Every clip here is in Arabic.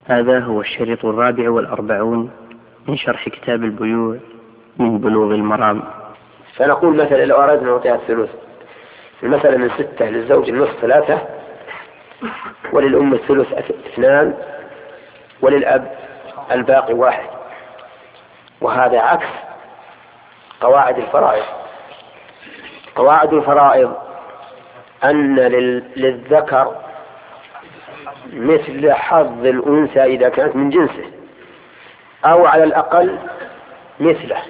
هذا هو الشريط 44 من شرح كتاب البيوع من بلوغ المرام. فنقول مثلا لو أردنا نعطيها الثلث، المسألة من 6 للزوج النصف 3، وللأم الثلث 2، وللأب الباقي 1. وهذا عكس قواعد الفرائض. قواعد الفرائض أن للذكر مثل حظ الأنثى إذا كانت من جنسه، أو على الأقل مثله،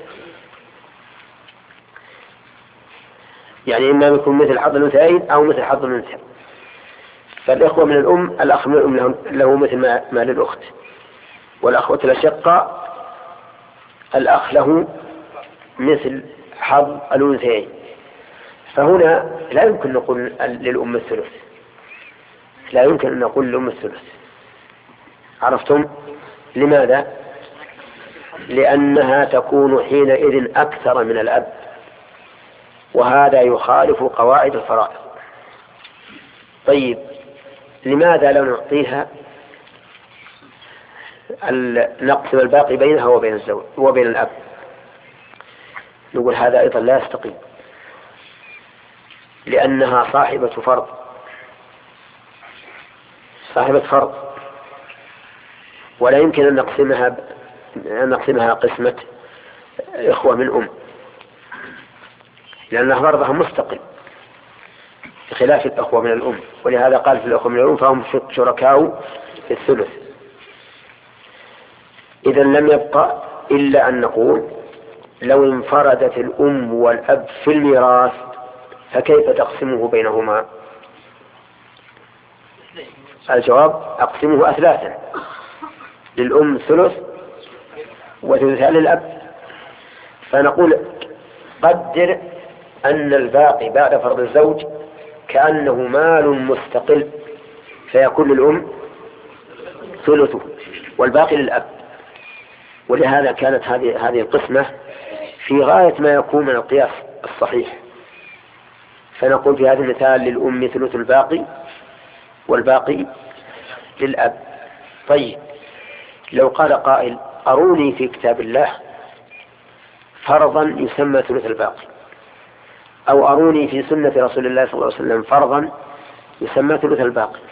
يعني إما يكون مثل حظ الأنثيين أو مثل حظ الأنثى. فالإخوة من الأم، الأخ من الأم له مثل ما للأخت، والأخوة الأشقة الأخ له مثل حظ الأنثيين. فهنا لا يمكن نقول للأم الثلث، لا يمكن أن نقول للأم الثلث. عرفتم؟ لماذا؟ لأنها تكون حينئذ أكثر من الأب، وهذا يخالف قواعد الفرائض. طيب، لماذا لا نعطيها نقسم الباقي بينها وبين الزوج وبين الأب؟ نقول هذا أيضا لا يستقيم، لأنها صاحبة فرض، ولا يمكن أن نقسمها قسمة إخوة من أم، لأن فرضها مستقل بخلاف الأخوة من الأم. ولهذا قال في الأخوة من الأم فهم شركاء في الثلث. إذا لم يبقى إلا أن نقول لو انفردت الأم والأب في الميراث فكيف تقسمه بينهما؟ الجواب: أقسمه 3، للأم ثلث وثلثان للأب. فنقول قدر أن الباقي بعد فرض الزوج كأنه مال مستقل، فيكون للأم ثلثه والباقي للأب. ولهذا كانت هذه القسمة في غاية ما يكون من القياس الصحيح. فنقول في هذا المثال للأم ثلث الباقي والباقي للأب. طيب، لو قال قائل: أروني في كتاب الله فرضا يسمى ثلث الباقي، أو أروني في سنة رسول الله صلى الله عليه وسلم فرضا يسمى ثلث الباقي،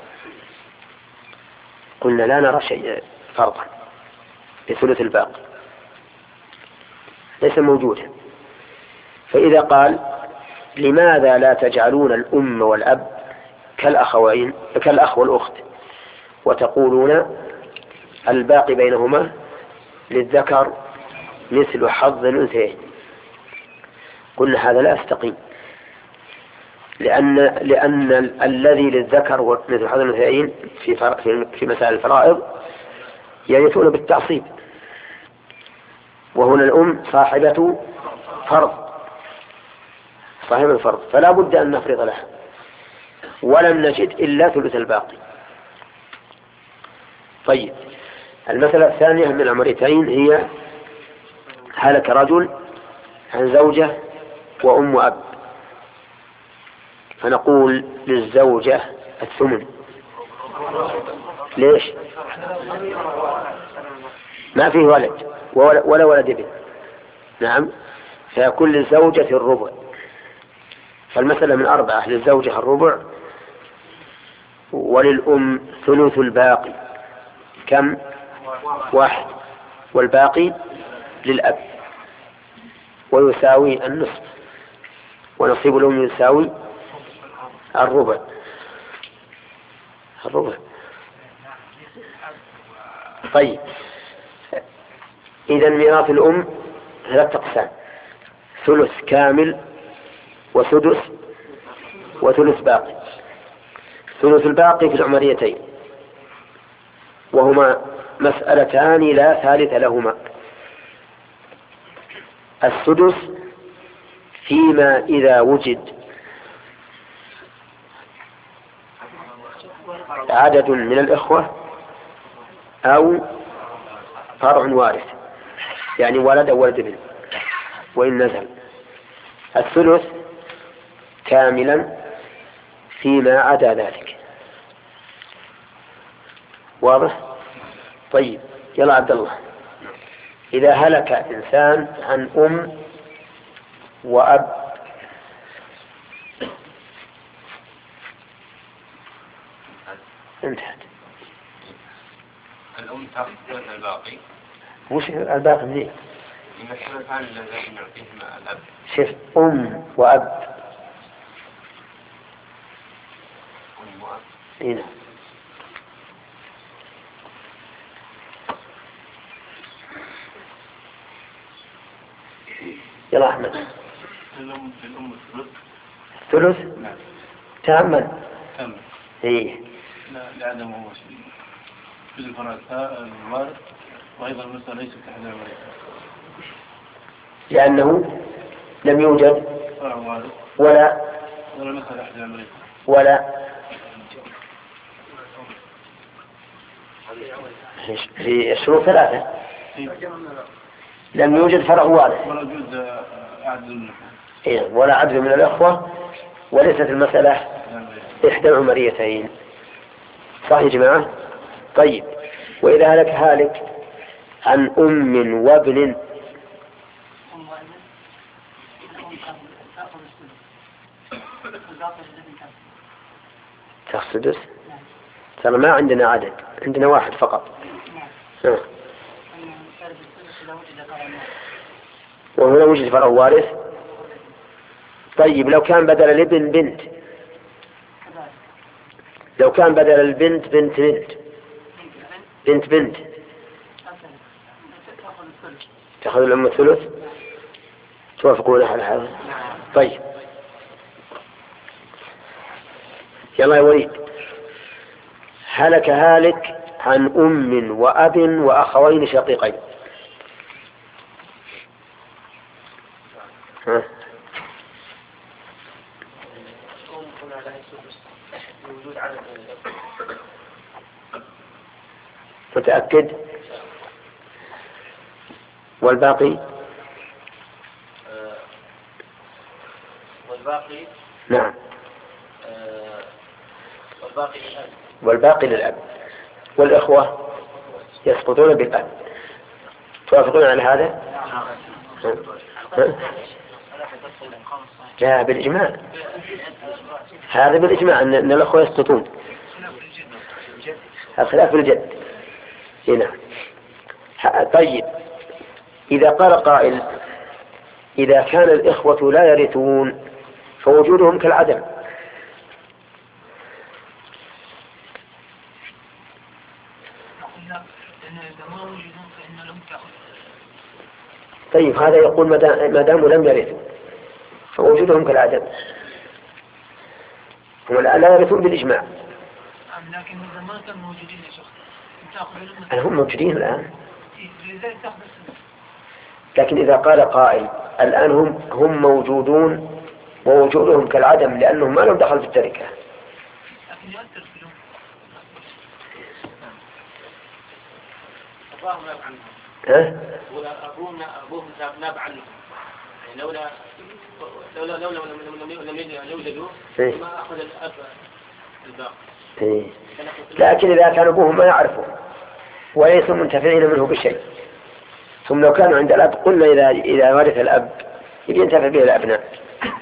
قلنا لا نرى شيء فرضا بثلث الباقي، ليس موجودا. فإذا قال: لماذا لا تجعلون الأم والأب كالأخ والأخت وتقولون الباقي بينهما للذكر مثل حظ الأنثيين؟ قلنا هذا لا يستقيم، لأن الذي للذكر مثل حظ الأنثيين في مسائل الفرائض يرثون بالتعصيب، وهنا الأم صاحبة فرض، فلا بد أن نفرض لها، ولم نجد إلا ثلث الباقي. طيب، المسألة الثانية من العمريتين هي: هلك رجل عن زوجة وأم وأب، فنقول للزوجة 8. ليش؟ ما فيه ولد ولا ولد ابن. نعم، فيكون للزوجة 1/4. فالمسألة من 4، للزوجة 1/4 وللأم ثلث الباقي. كم؟ 1، والباقي للأب، ويساوي النصف، ونصيب الأم يساوي 1/4. طيب، إذا ميراث الأم 3 أقسام: ثلث كامل وسدس وثلث باقي. ثلث الباقي في العمريتين، وهما مسألتان لا ثالث لهما: السدس فيما إذا وجد عدد من الإخوة أو فرع وارث، يعني ولد أو ولد ابن وإن نزل. الثلث كاملا فيما عدا ذلك. واضح؟ طيب يلا عبد الله، إذا هلك إنسان عن أم وأب انتهت. الأم تأخذ الباقي. وش الباقي منين؟ يمثل الآن الذي نعطيهما الأب. شوف أم وأب. أم وأب. هنا. يلا أحمد. الأم الثلث. الثلث؟ نعم. تأمل. تم. إيه. لا لعدم هو شيء. في الفرنسا الوارث وأيضا المسألة ليست أحد الأمرين. لأنه لم يوجد وارث ولا مسألة أحد الأمرين. ولا في الشروط ثلاثة. لم يوجد فرع وارث ولا يوجد عدل. إيه. ولا عدل من الأخوة، وليست المسألة إحدى العمريتين. صح يا جماعة؟ طيب، وإذا هلك هالك عن أم وابن تقصدس؟ ترى ما عندنا عدد، عندنا واحد فقط. وهنا وجد فرع وارث. طيب لو كان بدل الابن بنت، لو كان بدل البنت بنت بنت بنت بنت تأخذ الأم الثلث. توافقون على هذا؟ طيب يلا يا وليد، هلك هالك عن أم وأب وأخوين شقيقين. ها؟ متأكد؟ والباقي؟ والباقي نعم. والباقي للأب. والباقي للأب. والإخوة يسقطون بالأب. توافقون على هذا؟ لا بالإجماع، هذا بالإجماع أن الأخوة يسقطون. الخلاف بالجد هنا. طيب إذا قال قائل إذا كان الإخوة لا يرثون فوجودهم كالعدم، طيب هذا يقول ما داموا لم يرثوا فوجودهم كالعدم، هم لا يرثون بالإجماع. لكن إذا ما كانوا موجودين يا شيخ هم موجودين الآن، لكن إذا قال قائل الآن هم موجودون ووجودهم كالعدم لأنهم ما لهم دخل في التركة. لكن يؤثر في الأم. أبوهم ناب عنهم، لولا لم يوجدوا ما أخذ الأب الباقي. لكن إذا كان أبوهم ما يعرفوا وليسوا منتفعين منه بشيء، ثم لو كانوا عند الأب قلنا إذا ورث الأب ينتفع به الأبناء.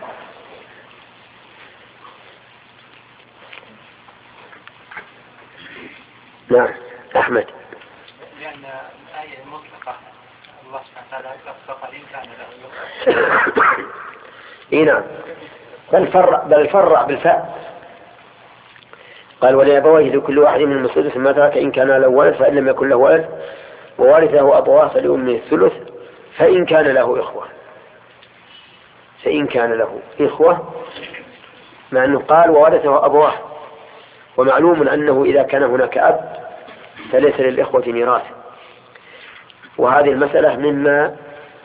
نعم أحمد. لأن الآية مطلقة الله سبحانه وتعالى أطلق إن كان له. إيه نعم، بل فرع بالفاء، قال ولأبويه لكل واحد من السدس ما ترك إن كان له ولد فإن لم يكن له ولد وورثه أبواه فلأمه الثلث فإن كان له إخوة. فإن كان له إخوة مع أنه قال وورثه أبواه، ومعلوم أنه إذا كان هناك أب فليس للإخوة ميراث. وهذه المسألة مما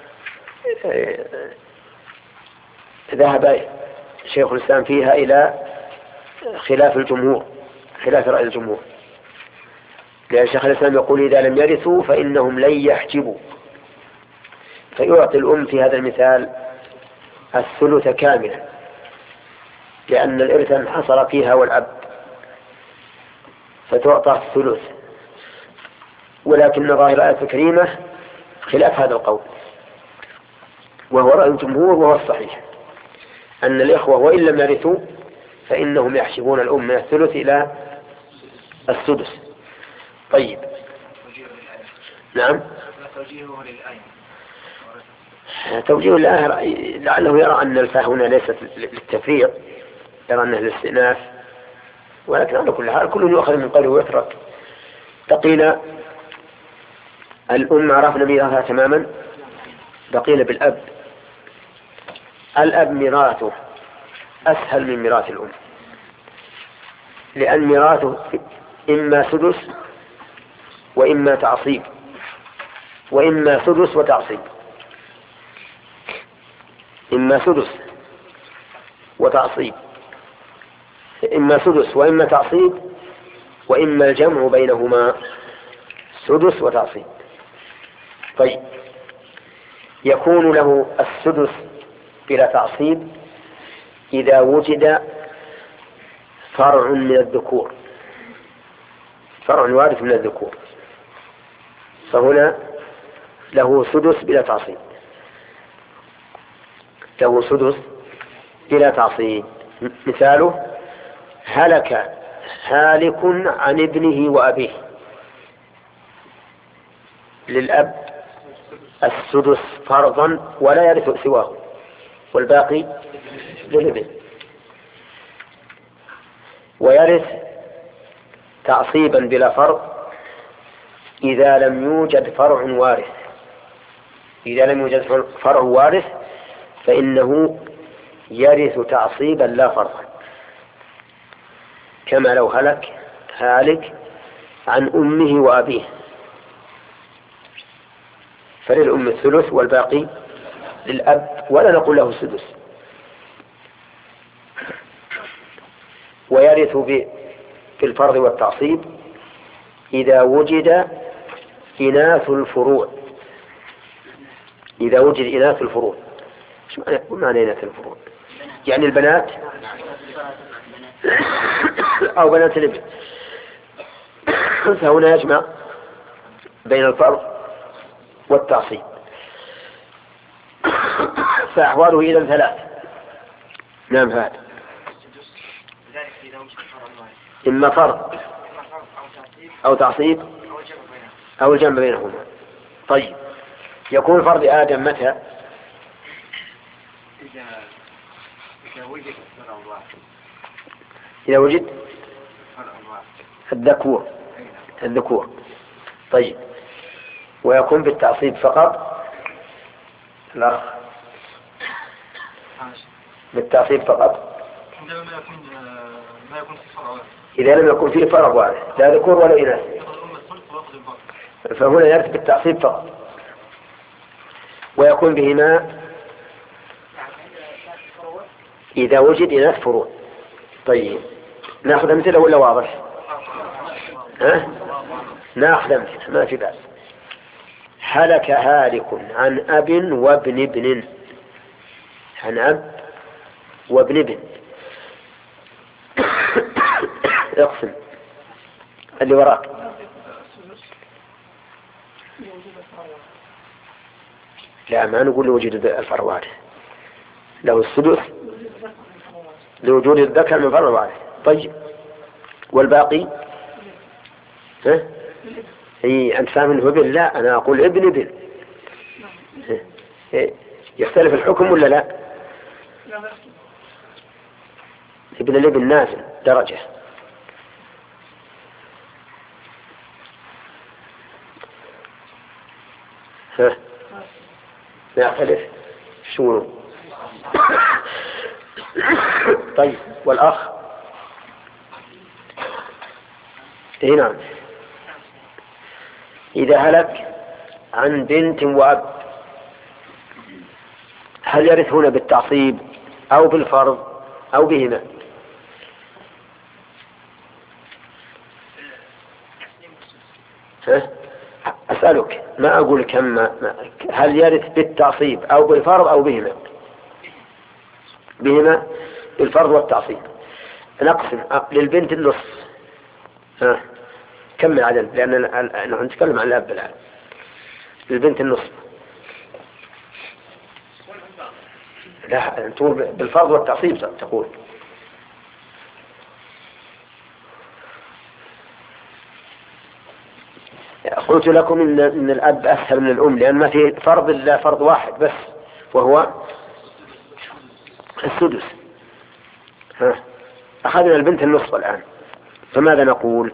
ذهب شيخ الإسلام فيها إلى خلاف الجمهور، خلاف رأي الجمهور، لأن شيخ الإسلام يقول إذا لم يرثوا فإنهم لن يحجبوا، فيعطي الأم في هذا المثال الثلث كاملا لأن الإرث انحصر فيها والأب، فتعطى الثلث. ولكن ظاهر الآية الكريمة خلاف هذا القول، وهو رأي الجمهور وهو الصحيح، أن الإخوة وإن لم يرثوا فإنهم يحسبون الأم من الثلث إلى السدس. طيب، نعم. توجيه الآية لعله يرى أن الفاء هنا ليست للتفريق، يرى أنها للاستئناف، ولكن على كل حال كل يؤخذ من قوله ويترك. بقينا الأم عرفنا ميراثها تماما، بقينا بالأب. الأب ميراثه أسهل من ميراث الأم، لأن ميراثه إما سدس وإما تعصيب، وإما سدس وتعصيب، إما سدس وتعصيب، إما سدس وإما تعصيب، وإما الجمع بينهما سدس وتعصيب. طيب، يكون له السدس بلا تعصيب إذا وجد فرع من الذكور، فرع وارث من الذكور، فهنا له سدس بلا تعصيب، له سدس بلا تعصيب. مثاله: هلك هالك عن ابنه وأبيه، للأب السدس فرضا ولا يرث سواه، والباقي للابن. ويرث تعصيبا بلا فرض إذا لم يوجد فرع وارث، إذا لم يوجد فرع وارث فإنه يرث تعصيبا لا فرضا، كما لو هلك هالك عن أمه وأبيه، فللأم الثلث والباقي للأب، ولا نقول له السدس. ويرث بالفرض والتعصيب إذا وجد إناث الفروع، إذا وجد إناث الفروع. ما معنى إناث الفروع؟ يعني البنات أو بنات الابن، فهنا يجمع بين الفرض والتعصيب. فأحواله إذن ثلاث. نعم، هذا إما فرض أو تعصيب أو الجمع بينهما. طيب، يكون فرض آدم متى؟ إذا وجد الذكور. طيب، ويكون بالتعصيب فقط؟ لا، بالتعصيب فقط إذا لم يكن فيه فرع واحد، لا ذكور ولا إناث، فهنا يرث بالتعصيب فقط. ويكون بهما إذا وجد إناث فروع. طيب، نأخذ أمثلة ولا واضح؟ نأخذ أمثلة ما في بأس. هلك هالك عن أب وابن ابن، عن أب وابن ابن. اقسم اللي وراك. لا، ما نقول لوجود الفرع وارث، له السدس لوجود الذكر من فرع وارث. طيب، والباقي أنت فاهم انه ابن؟ لا، أنا أقول ابن ابن. يختلف الحكم ولا لا؟ ابن الابن نازل درجة. لا يختلف شو؟ طيب، والأخ؟ نعم، إذا هلك عن بنت وأب، هل يرث هنا بالتعصيب أو بالفرض أو بهما؟ أسألك، ما أقول كم، هل يرث بالتعصيب أو بالفرض أو بهما؟ بهما، بالفرض والتعصيب. نقسم للبنت النصف، كمل عدل، لأننا نتكلم عن الأب الآن. البنت النصف. لا، تقول بالفرض والتعصيب تقول. قلت لكم إن الأب أسهل من الأم، لأن ما في فرض إلا فرض واحد بس، وهو السدس. أخذنا البنت النصف الآن، فماذا نقول؟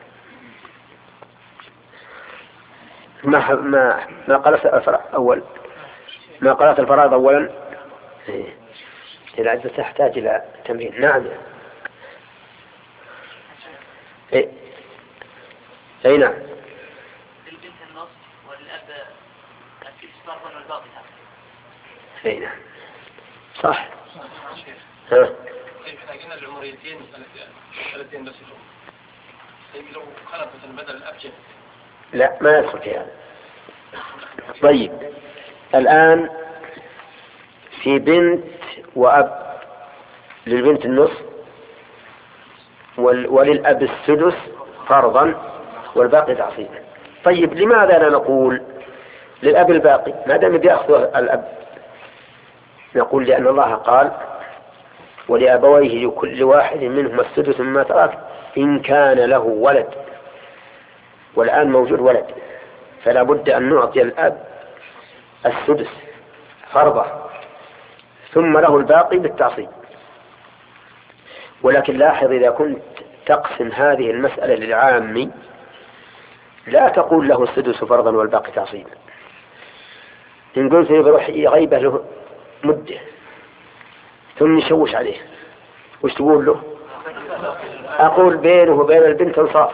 ما قالت أول، ما قالت الفرائض أولا. العدة تحتاج إلى تمرين. نعم. أي نعم. البنت النصف والأب السدس فرضا والباقي أي نعم صح. احنا جينا العمريتين الثلاثين بس لو خلفت بدل الأب جهة. لا، ما يدخل في هذا. طيب الآن في بنت وأب، للبنت النصف وللأب السدس فرضا والباقي تعصيبا. طيب لماذا لا نقول للأب الباقي ما دام بيأخذ الأب؟ نقول لأن الله قال ولأبويه لكل واحد منهما السدس مما ترك إن كان له ولد، والآن موجود ولد، فلا بد أن نعطي الأب السدس فرضا ثم له الباقي بالتعصيب. ولكن لاحظ إذا كنت تقسم هذه المسألة للعام لا تقول له السدس فرضا والباقي تعصيبا. إن قلت يروح يغيبه له مدة ثم يشوش عليه، وش تقول له؟ أقول بينه وبين البنت انصاف،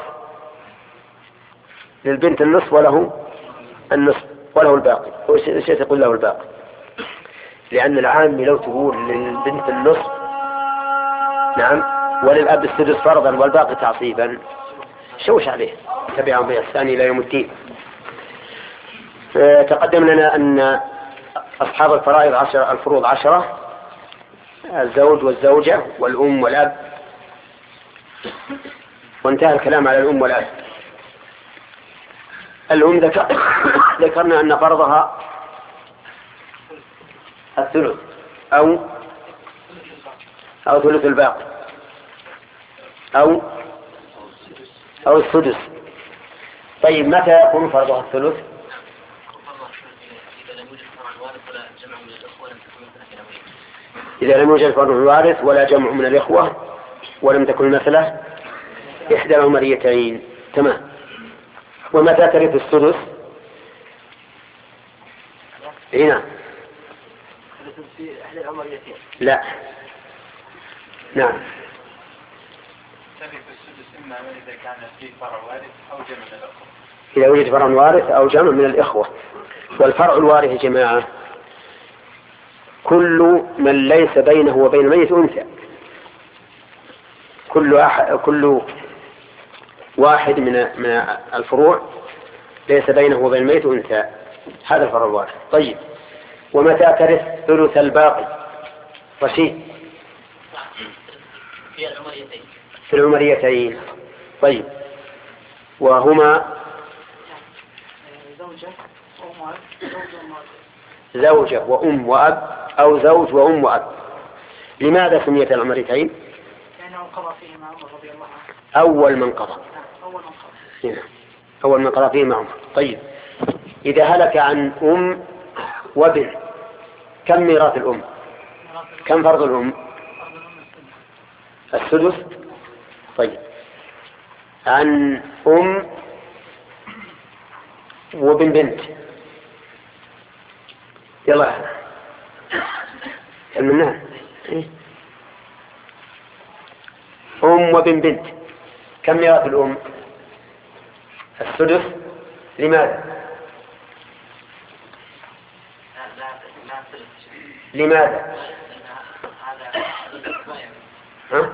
للبنت النصف وله النصف وله الباقي. وش تقول له الباقي؟ لأن العام لو تقول للبنت النصف نعم وللأب السدس فرضا والباقي تعصيبا شوش عليه، تبعهم بإحسان إلى يوم الدين. تقدم لنا أن أصحاب الفرائض الفروض 10، الزوج والزوجة والأم والأب، وانتهى الكلام على الأم والأب. الأم ذكرنا أن فرضها الثلث أو ثلث الباقي أو السدس. طيب متى يكون فرضها الثلث؟ إذا لم يوجد فرض وارث ولا جمع من الإخوة ولم تكن مثله إحدى العمريتين. تمام. ومتى ترث السدس؟ هنا لا. نعم. ترث السدس إما إذا كان فيه فرع وارث أو جمع من الإخوة. إذا وجد فرع وارث أو جمع من الإخوة. والفرع الوارث يا جماعة كل من ليس بينه وبين الميت أنثى، كل واحد من الفروع ليس بينه وبين الميت أنثى، هذا الفرع الوارث. طيب ومتى ترث ثلث الباقي؟ رشيد. في العمريتين. طيب وهما زوجة وأم وأب أو زوج وأم وأب. لماذا سميت العمريتين؟ لأنه قضى فيهما عمر رضي الله عنه. أول من قضى فيهما عمر. طيب إذا هلك عن أم وابن كم ميراث الأم؟ كم فرض الأم؟ السدس. طيب عن أم وابن بنت، يلا المنان. أم وابن بنت كم ميراث الأم؟ السدس. لماذا؟ لماذا؟ ها؟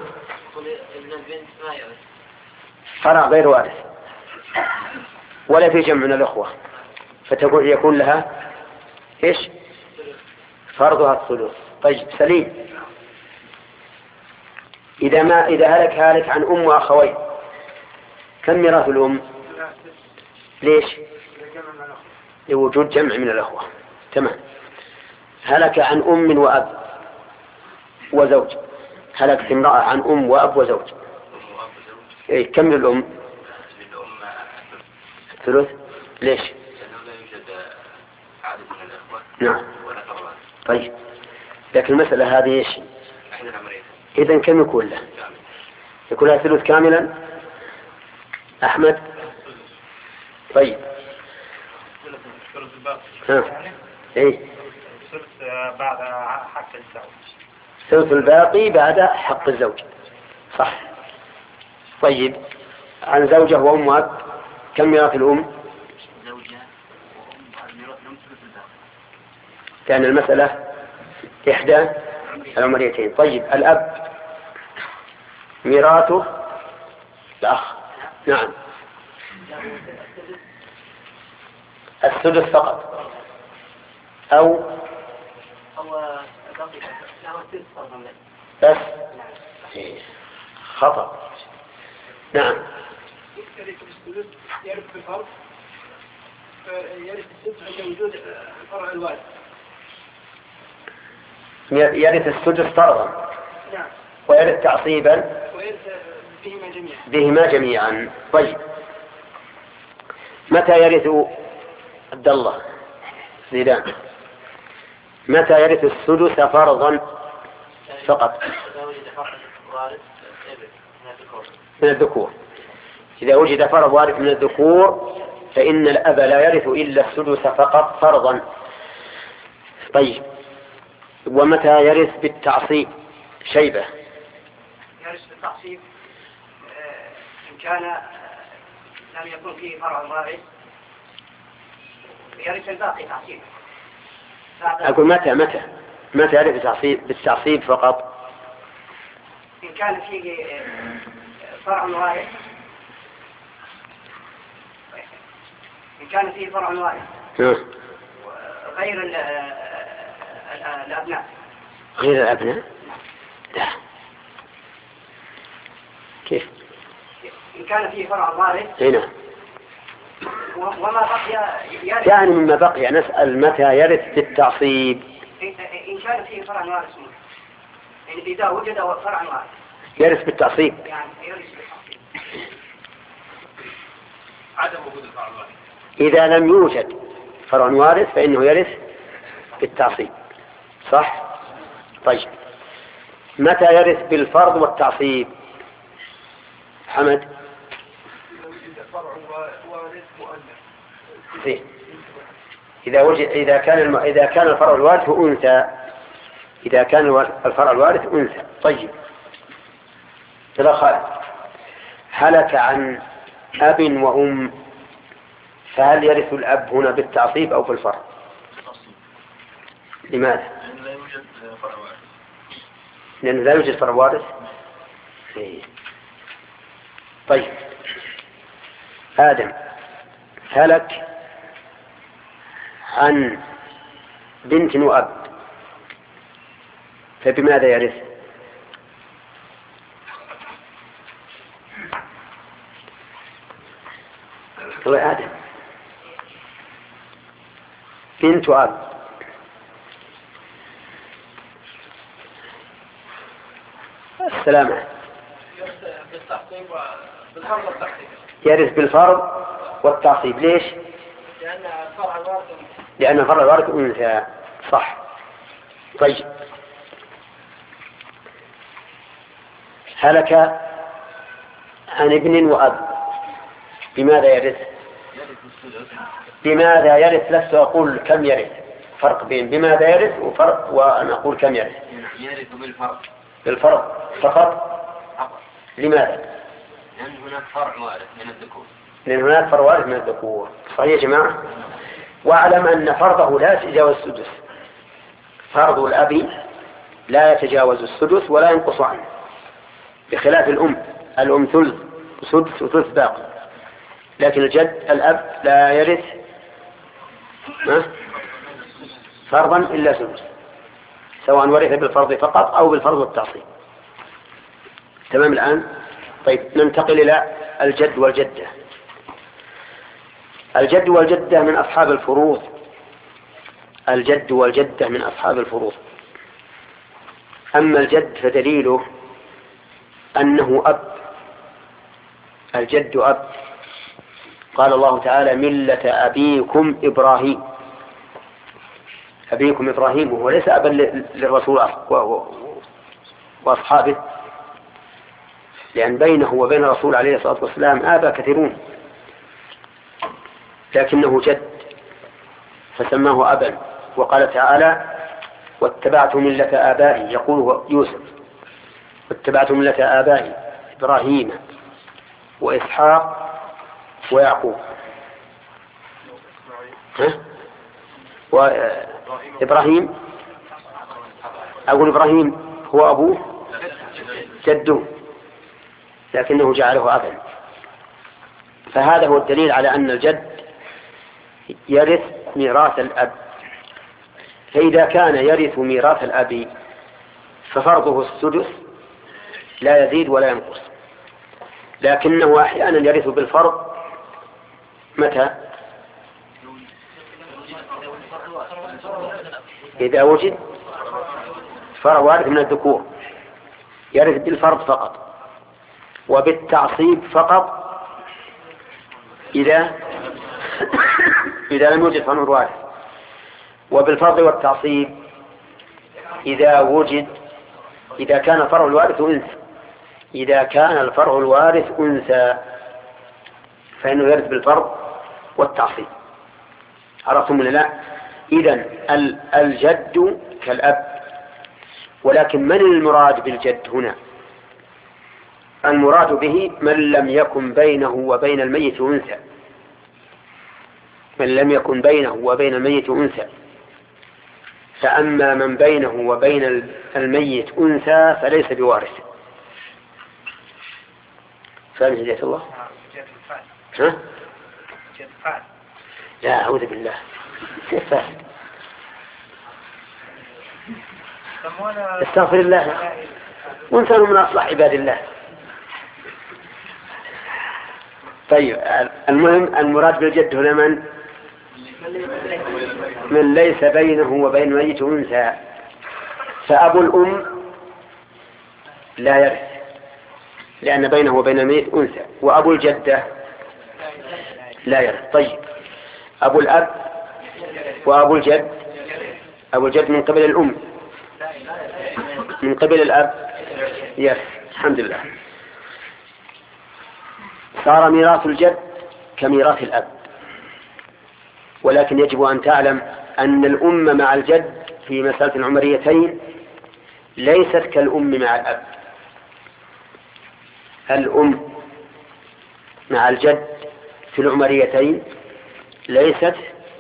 فرع غير وارث ولا في جمع من الأخوة، يكون لها إيش؟ فرضها الثلث. طيب سليم. إذا هلك هالك عن أم وأخوين كم ميراث الأم؟ ليش؟ لوجود جمع من الأخوة. تمام. هلك عن أم وأب وزوج. هلكت امرأة عن أم وأب وزوج. إيه كم للأم؟ ثلث. ليش؟ لأنه لا يوجد عدد من الأخوة. نعم. ولا فرضان. طيب لكن المسألة هذه إيش؟ إذن كم يكون له؟ يكون له ثلث كاملا. أحمد. طيب. إيه. بعد حق الزوج. ثلث الباقي بعد حق الزوج. صح. طيب عن زوجة وأم وأب كم ميراث الأم؟ زوجة وأم ميراث الأم ثلث الباقي. كان المسألة إحدى العمريتين. طيب الأب ميراثه الأخ. نعم. السدس فقط أو بس خطأ. نعم. يرث بالفرض يرث السدس عند وجود فرع الوارث. يرث السدس فرضا. نعم. ويرث تعصيبا. ويرث بهما جميعا. بهما جميعا. طيب متى يرث عبد الله زيدان؟ متى يرث السدس فرضا فقط؟ من الذكور. إذا وجد فرض وارث من الذكور فإن الأب لا يرث إلا السدس فقط فرضا. طيب ومتى يرث بالتعصيب؟ شيبة. يرث بالتعصيب إن كان لم يكن فيه فرع وارث يرث الباقي تعصيب. أقول متى يرث بالتعصيب فقط؟ إن كان فيه فرع وارث. إن كان فيه فرع وارث غير الأبناء. غير الأبناء؟ لا. كيف؟ إن كان فيه فرع وارث. هنا. وما بقي يرث. يعني مما بقي نسأل متى يرث بالتعصيب؟ إن كان فيه فرع وارث. يعني إذا وجد فرع وارث. يرث بالتعصيب. يعني يرث بالتعصيب. عدم وجود الفرع الوارث. إذا لم يوجد فرع وارث فإنه يرث بالتعصيب. صح؟ طيب متى يرث بالفرض والتعصيب؟ حمد. إذا كان الفرع الوارث أنثى. إذا كان الفرع الوارث أنثى. طيب إذا خالد هلك عن أب وأم فهل يرث الأب هنا بالتعصيب أو بالفرع؟ لماذا؟ لأنه لا يوجد فرع وارث. طيب آدم هلك عن بنت وأب فبماذا يرث؟ هو آدم بنت وأب. السلامة. يرث بالفرض والتعصيب. ليش؟ لأن الفرع الوارث أنثى. صح. طيب هلك عن ابن وأب بماذا يرث؟ بماذا يرث؟ لست أقول كم يرث. فرق بين بماذا يرث وفرق وأنا أقول كم يرث. يرث بالفرض. بالفرض فقط. لماذا؟ لأن هناك فرع وارث من الذكور. لأن هناك فرع وارث من الذكور. صحيح يا جماعة. واعلم أن فرضه لا يتجاوز السدس. فرض الأب لا يتجاوز السدس ولا ينقص عنه بخلاف الأم ثلث وسدس وثلث باقي. لكن الجد الأب لا يرث فرضا إلا سدس سواء ورث بالفرض فقط أو بالفرض والتعصيب. تمام الآن. طيب ننتقل إلى الجد والجدة. الجد والجدة من أصحاب الفروض. الجد والجدة من أصحاب الفروض. أما الجد فدليله أنه أب. الجد أب. قال الله تعالى ملة أبيكم إبراهيم. أبيكم إبراهيم وهو ليس أبا للرسول وأصحابه، لأن بينه وبين الرسول عليه الصلاة والسلام آباء كثيرون، لكنه جد فسماه أبا. وقال تعالى واتبعت ملة آبائي، يقول يوسف واتبعت ملة آبائي إبراهيم وإسحاق ويعقوب. وإبراهيم أقول إبراهيم هو أبوه جده، لكنه جعله أبا. فهذا هو الدليل على أن الجد يرث ميراث الأب. فإذا كان يرث ميراث الأب ففرضه السدس لا يزيد ولا ينقص، لكنه أحيانا يرث بالفرض. متى؟ إذا وجد فرع وارث من الذكور يرث بالفرض فقط، وبالتعصيب فقط إذا لم يوجد فرع وارث، وبالفرض والتعصيب إذا كان فرع الوارث أنثى. إذا كان الفرع الوارث أنثى فإنه يرث بالفرض والتعصيب. عرفتم ولا لا؟ إذن الجد كالأب. ولكن من المراد بالجد هنا؟ المراد به من لم يكن بينه وبين الميت أنثى. من لم يكن بينه وبين الميت أنثى. فأما من بينه وبين الميت أنثى فليس بوارث. فهم هداية الله؟ ها؟ لا أعوذ بالله، كيف فاسد؟ استغفر الله، وانت من أصلح عباد الله. طيب المهم المراد بالجد هنا من ليس بينه وبين الميت أنثى. فأبو الأم لا يرث لأن بينه وبين الميت أنثى، وأبو الجدة لا يرث. طيب أبو الأب وأبو الجد. أبو الجد من قبل الأم، من قبل الأب يرث. الحمد لله. صار ميراث الجد كميراث الأب. ولكن يجب أن تعلم أن الأم مع الجد في مسألة العمريتين ليست كالأم مع الأب. الأم مع الجد في العمريتين ليست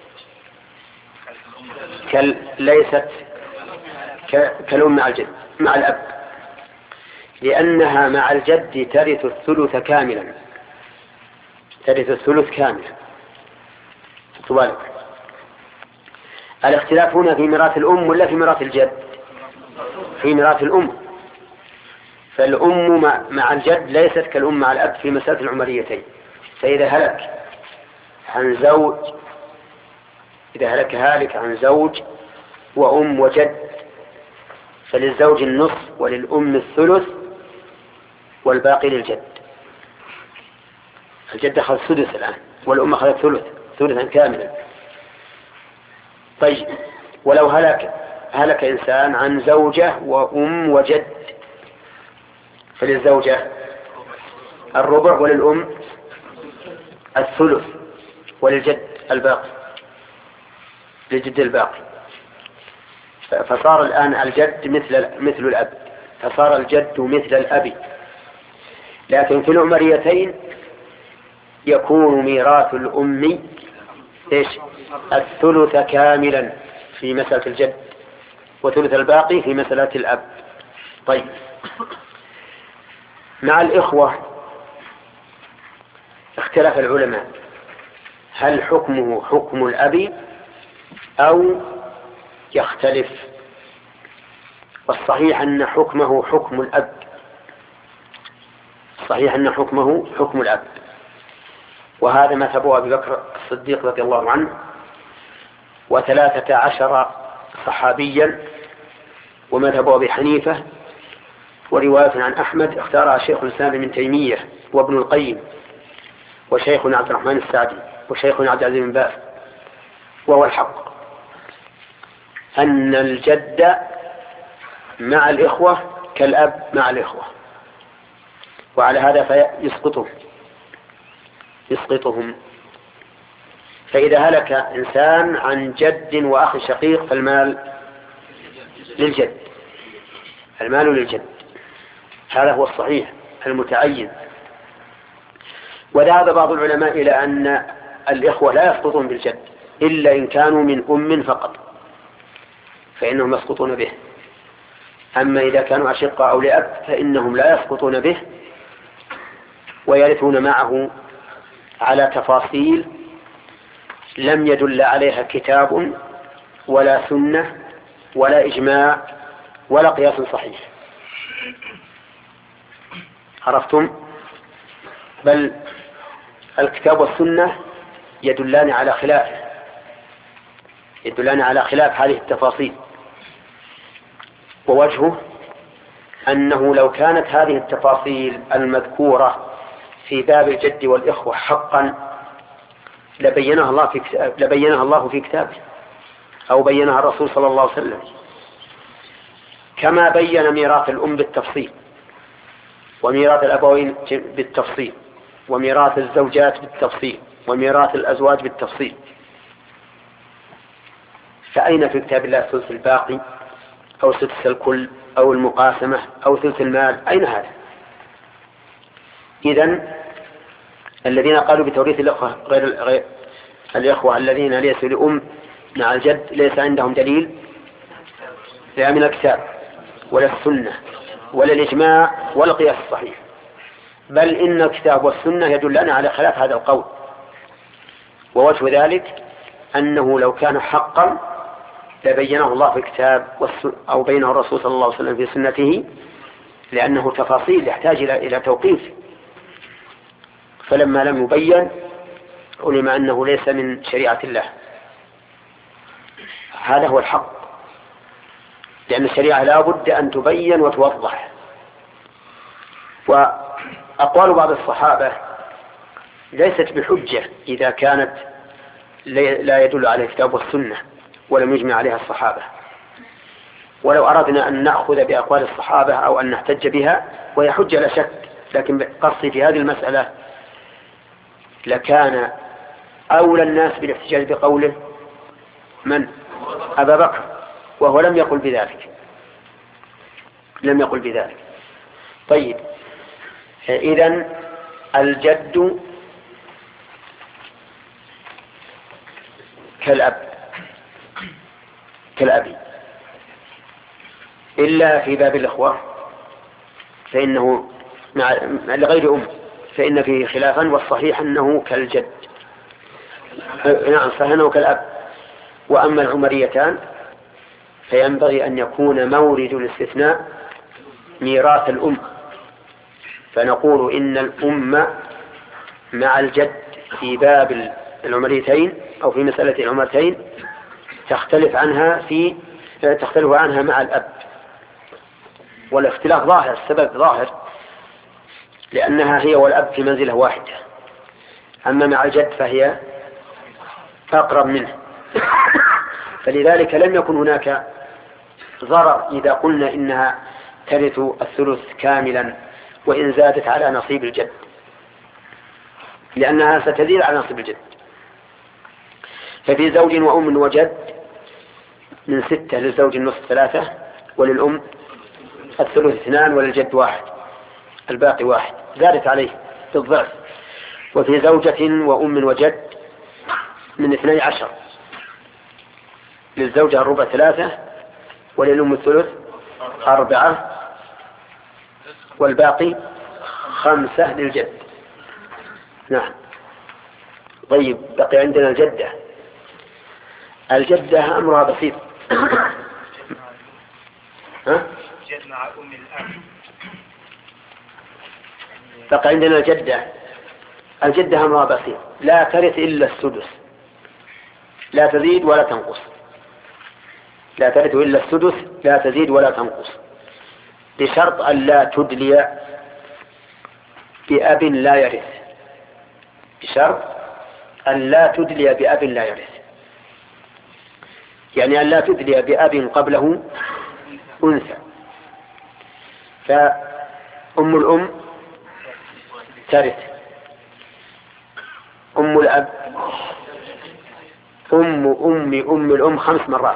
كالأم مع الجد مع الأب، لأنها مع الجد ترث الثلث كاملا. ترث الثلث كاملا. تبالغ. الاختلاف هنا في ميراث الأم ولا في ميراث الجد؟ في ميراث الأم. فالأم مع الجد ليست كالأم مع الأب في مسألة العمريتين. فإذا هلك عن زوج، إذا هلك هالك عن زوج وأم وجد فللزوج النصف وللأم الثلث والباقي للجد. الجد أخذ السدس الآن والأم أخذت ثلثا كاملا. طيب ولو هلك إنسان عن زوجة وأم وجد فللزوجة الربع وللأم الثلث وللجد الباقي، للجد الباقي. فصار الآن الجد مثل الأب، فصار الجد مثل الأب. لكن في العمريتين يكون ميراث الأم الثلث كاملا في مسألة الجد وثلث الباقي في مسألة الأب. طيب مع الإخوة اختلف العلماء هل حكمه حكم الأب أو يختلف. والصحيح أن حكمه حكم الأب. والصحيح أن حكمه حكم الأب. وهذا مذهب أبي بكر الصديق رضي الله عنه و13 صحابيا، ومذهب أبي حنيفة، ورواية عن أحمد اختارها شيخ الإسلام ابن تيمية وابن القيم وشيخنا عبد الرحمن السعدي وشيخنا عبد العزيز بن باز. وهو الحق أن الجد مع الإخوة كالأب مع الإخوة، وعلى هذا يسقطهم. فإذا هلك إنسان عن جد وأخ شقيق فالمال للجد، المال للجد، هذا هو الصحيح المتعين. وذهب بعض العلماء إلى أن الإخوة لا يسقطون بالجد إلا إن كانوا من أم فقط، فإنهم يسقطون به. أما إذا كانوا أشقاء أو لأب فإنهم لا يسقطون به، ويرثون معه على تفاصيل لم يدل عليها كتاب ولا سنة ولا إجماع ولا قياس صحيح. عرفتم؟ بل الكتاب والسنة يدلان على خلاف هذه التفاصيل. ووجهه أنه لو كانت هذه التفاصيل المذكورة في باب الجد والإخوة حقا لبينها الله في كتابه، أو بينها الرسول صلى الله عليه وسلم، كما بين ميراث الأم بالتفصيل، وميراث الأبوين بالتفصيل، وميراث الزوجات بالتفصيل، وميراث الأزواج بالتفصيل. فأين في كتاب الله ثلث الباقي أو سدس الكل أو المقاسمة أو ثلث المال؟ أين هذا؟ إذن الذين قالوا بتوريث الأخوة غير الإخوة الذين ليسوا لأم مع الجد ليس عندهم دليل لا من الكتاب ولا السنة ولا الإجماع ولا القياس الصحيح، بل إن الكتاب والسنة يدلان على خلاف هذا القول. ووجه ذلك أنه لو كان حقا لبينه الله في الكتاب أو بينه الرسول صلى الله عليه وسلم في سنته، لأنه تفاصيل يحتاج إلى توقيف. فلما لم يبين علم أنه ليس من شريعة الله. هذا هو الحق، لأن الشريعة لا بد أن تبين وتوضح. وأقوال بعض الصحابة ليست بحجة إذا كانت لا يدل على الكتاب والسنة ولم يجمع عليها الصحابة. ولو أردنا أن نأخذ بأقوال الصحابة أو أن نحتج بها وهي حجة لا شك، لكن قصدي في هذه المسألة لكان أولى الناس بالاحتجاج بقوله من؟ أبا بكر، وهو لم يقل بذلك. طيب، إذن الجد كالأب إلا في باب الإخوة فإنه لغير أم فإن فيه خلافا، والصحيح أنه كالجد. نعم، صحيح أنه كالأب. وأما العمريتان فينبغي أن يكون مورد الاستثناء ميراث الأم، فنقول إن الأم مع الجد في باب العمريتين أو في مسألة العمرتين تختلف عنها مع الأب، والاختلاف ظاهر، السبب ظاهر، لأنها هي والأب في منزلة واحدة. أما مع الجد فهي أقرب منه، فلذلك لم يكن هناك ضرر إذا قلنا إنها ترث الثلث كاملا وإن زادت على نصيب الجد، لأنها ستزيد على نصيب الجد. ففي زوج وأم وجد من 6 للزوج النصف 3 وللأم الثلث 2 وللجد 1 الباقي 1 زادت عليه بالضعف. وفي زوجة وأم وجد من 12 للزوجة الربع 3 وللأم الثلث 4 والباقي 5 للجد. نعم. طيب، بقي عندنا الجدة أمرها بسيط. جد مع أم الأب بقى عندنا الجدة أمرها بسيط، لا ترث إلا السدس، لا تزيد ولا تنقص، لا ترث إلا السدس لا تزيد ولا تنقص، بشرط أن لا تدلي بأب لا يرث، بشرط أن لا تدلي بأب لا يرث، يعني أن لا تدلي بأب قبله أنثى. فأم الأم ترث، أم الأب، أم الأم 5 مرات،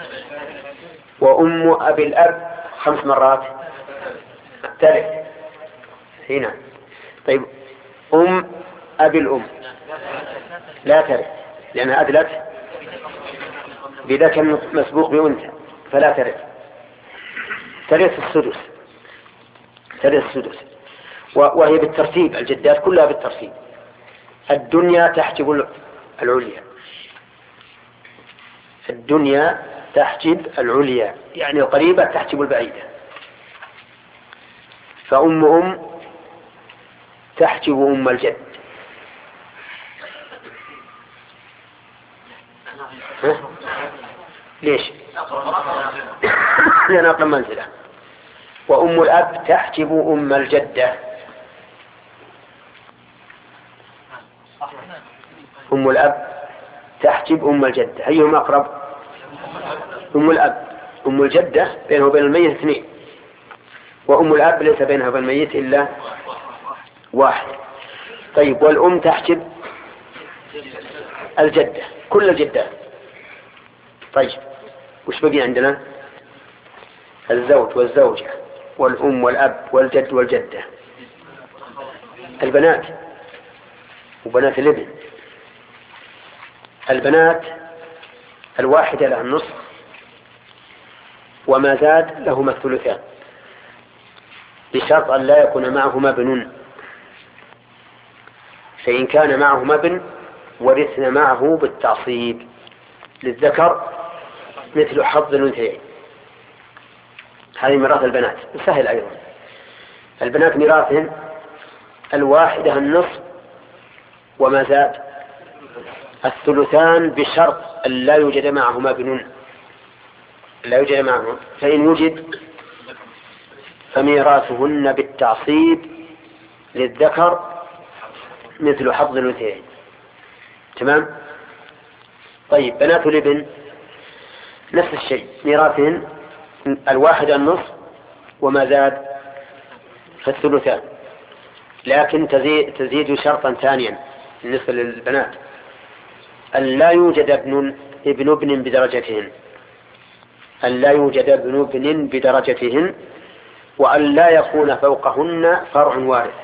وأم أبي الأب 5 مرات ترث هنا. طيب أم أبي الأم لا ترث لأنها أدلت بذكر مسبوق بأنثى فلا ترث، ترث السدس، ترث السدس، وهي بالترتيب، الجدات كلها بالترتيب. الدنيا تحجب العليا، الدنيا تحجب العليا يعني القريبة تحجب البعيدة، فأم تحجب أم الجد. ليش؟ لأن أقل منزلة. وأم الأب تحجب أم الجدة، أم الأب تحجب أم الجدة، أيهما أقرب؟ أم الأب. أم الجدة بينه وبين الميت 2، وأم الأب ليس بينها وبين الميت إلا 1. طيب والأم تحجب الجدة، كل الجدات. طيب وش بقي عندنا؟ الزوج والزوجة والأم والأب والجد والجدة، البنات وبنات الابن. البنات الواحدة لها النصف وما زاد لهما الثلثان، بشرط أن لا يكون معهما ابن، فإن كان معهما ابن ورثنا معه بالتعصيب، للذكر مثل حظ الأنثيين. هذه ميراث البنات سهل أيضا. البنات ميراثهن الواحدة النصف وما زاد الثلثان، بشرط أن لا يوجد معهما ابن، لا يوجد معهما، فإن وجد فميراثهن بالتعصيب للذكر مثل حظ الأنثيين. تمام؟ طيب بنات الابن نفس الشيء، ميراثهن الواحدة النصف وما زاد فالثلثان، لكن تزيد شرطا ثانيا بالنسبة للبنات، أن لا يوجد ابن بدرجتهن، أن لا يوجد ابن بدرجتهن، وأن لا يكون فوقهن فرع وارث.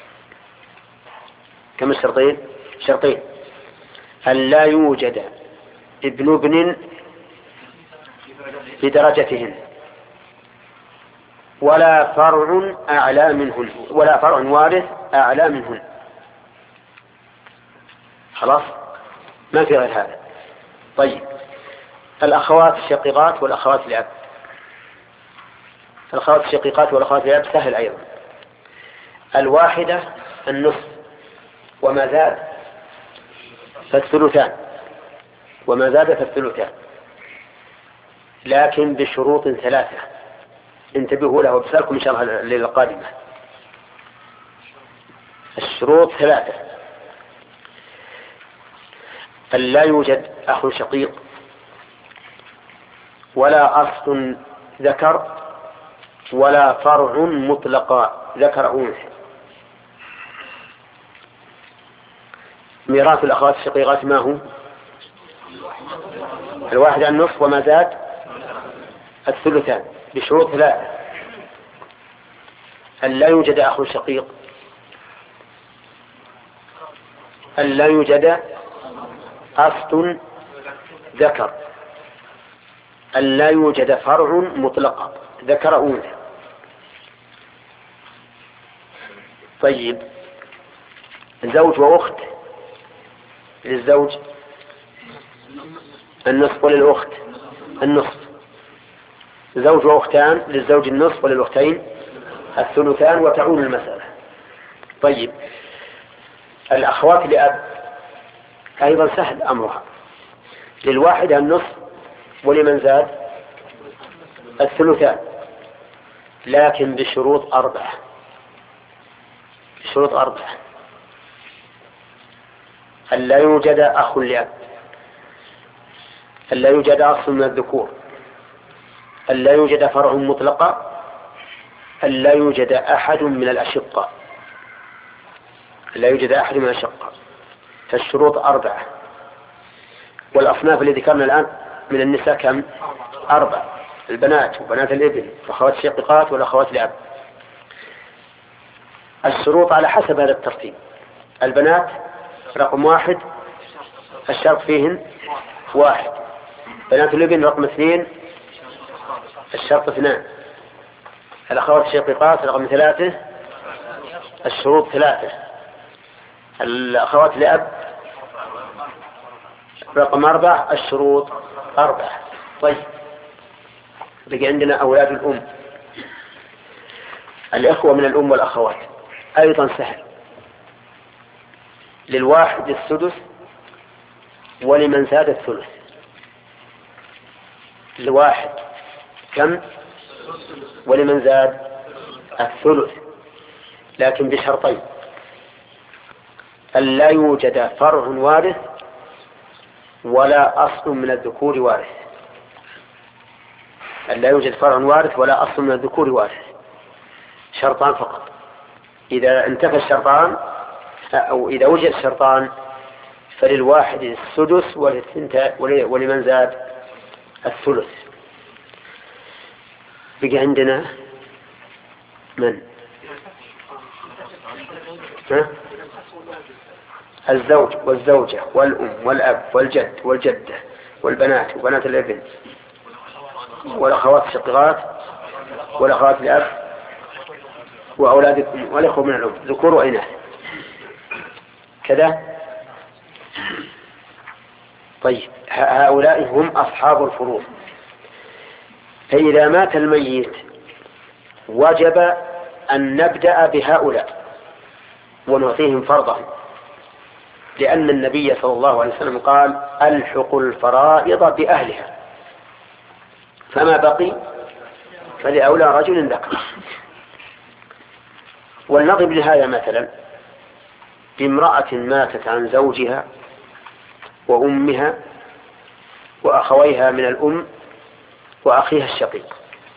كم الشرطين؟ شرطين: أن لا يوجد ابن بدرجتهن، ولا فرع أعلى منهن، ولا فرع وارث أعلى منهن. خلاص ما في غير هذا. طيب الأخوات الشقيقات والأخوات الأب، الأخوات الشقيقات والأخوات الأب سهل أيضا. الواحدة النصف وما زاد فالثلثان، وما زاد فالثلثان، لكن بشروط 3 انتبهوا له وبسألكم إن شاء الله الليلة القادمة. الشروط 3: أن لا يوجد أخ شقيق، ولا أصل ذكر، ولا فرع مطلقا ذكر أو أنثى. ميراث الأخوات الشقيقات ما هو؟ الواحدة النصف وما زاد الثلثان، بشروط 3: أن لا يوجد أخ شقيق، أن لا يوجد أصل ذكر، أن لا يوجد فرع مطلقا ذكر أو أنثى. طيب زوج وأخت، للزوج النصف وللأخت النصف، زوج وأختان، للزوج النصف وللأختين الثلثان، وتعود المسألة. طيب الأخوات لأب أيضا سهل أمرها، للواحد النصف ولمن زاد الثلثان، لكن بشروط 4. بشروط 4: أن لا يوجد أخ لأب، أن لا يوجد أخ من الذكور، أن لا يوجد فرع مطلقة، أن لا يوجد أحد من الأشقة، لا يوجد أحد من الأشقة. فالشروط 4. والأصناف اللي ذكرنا الآن من النساء كم؟ 4: البنات وبنات الابن وأخوات الشقيقات والأخوات لأب. الشروط على حسب هذا الترتيب: البنات رقم 1 الشرط فيهن 1، بنات الابن رقم 2 الشرط 2، الأخوات الشقيقات رقم 3 الشروط 3، الأخوات لأب رقم 4 الشروط 4. طيب بقي عندنا أولاد الأم، الإخوة من الأم والأخوات أيضا سهل، للواحد السدس ولمن زاد الثلث. الواحد كم؟ ولمن زاد الثلث، لكن بشرطين: أن لا يوجد فرع وارث ولا أصل من الذكور وارث. أن لا يوجد فرع وارث ولا أصل من الذكور وارث، شرطان فقط. إذا انتفى الشرطان أو إذا وجد الشرطان فللواحد السدس ولمن زاد الثلث. بقي عندنا من؟ الزوج والزوجة والأم والأب والجد والجدة والبنات وبنات الابن والأخوات الشقيقات والأخوات الأب وأولاد الأم والأخوة من الأم ذكور وإناث كذا. طيب هؤلاء هم أصحاب الفروض. فإذا مات الميت وجب أن نبدأ بهؤلاء ونعطيهم فرضهم، لأن النبي صلى الله عليه وسلم قال: ألحقوا الفرائض بأهلها، فما بقي فلأولى رجل ذكر. ولنضرب لهذا مثلا بامرأة ماتت عن زوجها وأمها وأخويها من الأم وأخيها الشقيق.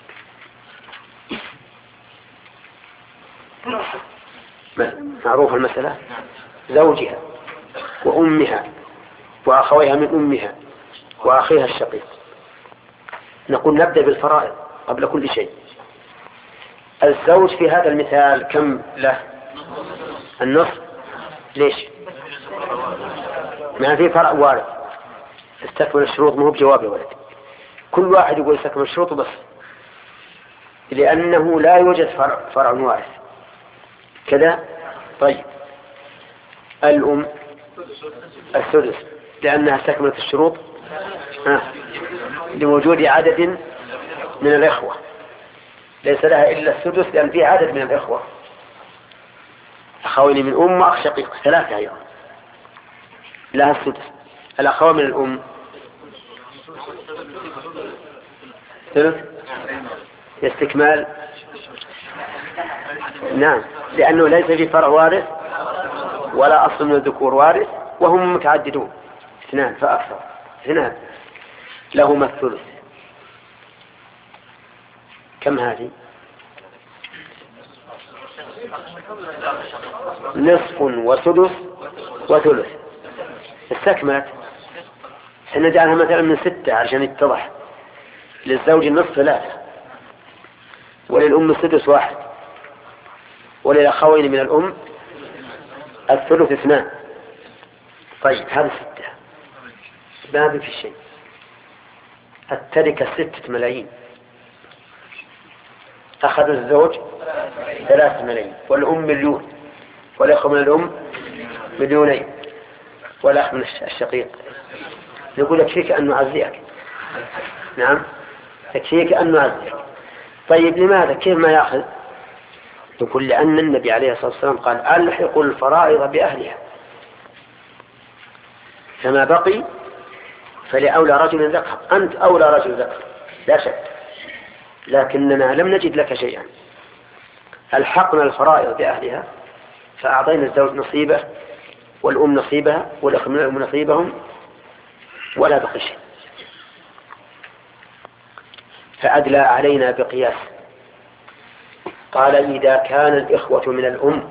معروف المسألة: زوجها وأمها وأخويها من أمها وأخيها الشقيق. نقول نبدأ بالفرائض قبل كل شيء. الزوج في هذا المثال كم له؟ النصف. ليش؟ ما في فرع وارث استكمل الشروط، مو بجواب يا ولد. كل واحد يقول استكمل الشروط بس، لأنه لا يوجد فرع وارث كذا. طيب الأم السدس لأنها استكملت الشروط لوجود عدد من الإخوة، ليس لها إلا السدس لأن فيه عدد من الإخوة، أخوين من أم وأخ شقيق 3 أيضا لها السدس. الأخوة من الأم ثلث استكمال. نعم، لأنه ليس في فرع وارث ولا أصل من الذكور وارث وهم متعددون 2 فأكثر، 2 لهما الثلث. كم هذه؟ نصف وسدس وثلث. استكملت. سنجعلها مثلا من 6 عشان يتضح. للزوج النصف 3 وللأم السدس 1 وللأخوين من الأم الثلث 2. طيب هذا 6 ما في شيء. التركة 6 ملايين، أخذ الزوج 3 ملايين والأم 1,000,000 والأخ من الأم 2,000,000 والأخ من الشقيق. نقول يكفيك أن نعزيك. نعم يكفيك أن نعزيك. طيب لماذا؟ كيف ما يأخذ؟ يقول لأن النبي عليه الصلاة والسلام قال ألحقوا الفرائض بأهلها، فما بقي فلأولى رجل ذكر، أنت أولى رجل ذكر لا شك، لكننا لم نجد لك شيئا، ألحقنا الفرائض بأهلها فأعطينا الزوج نصيبه والأم نصيبها والأخ من الأم نصيبهم ولا بقي شيء، فأدلى علينا بقياس. قال إذا كان الإخوة من الأم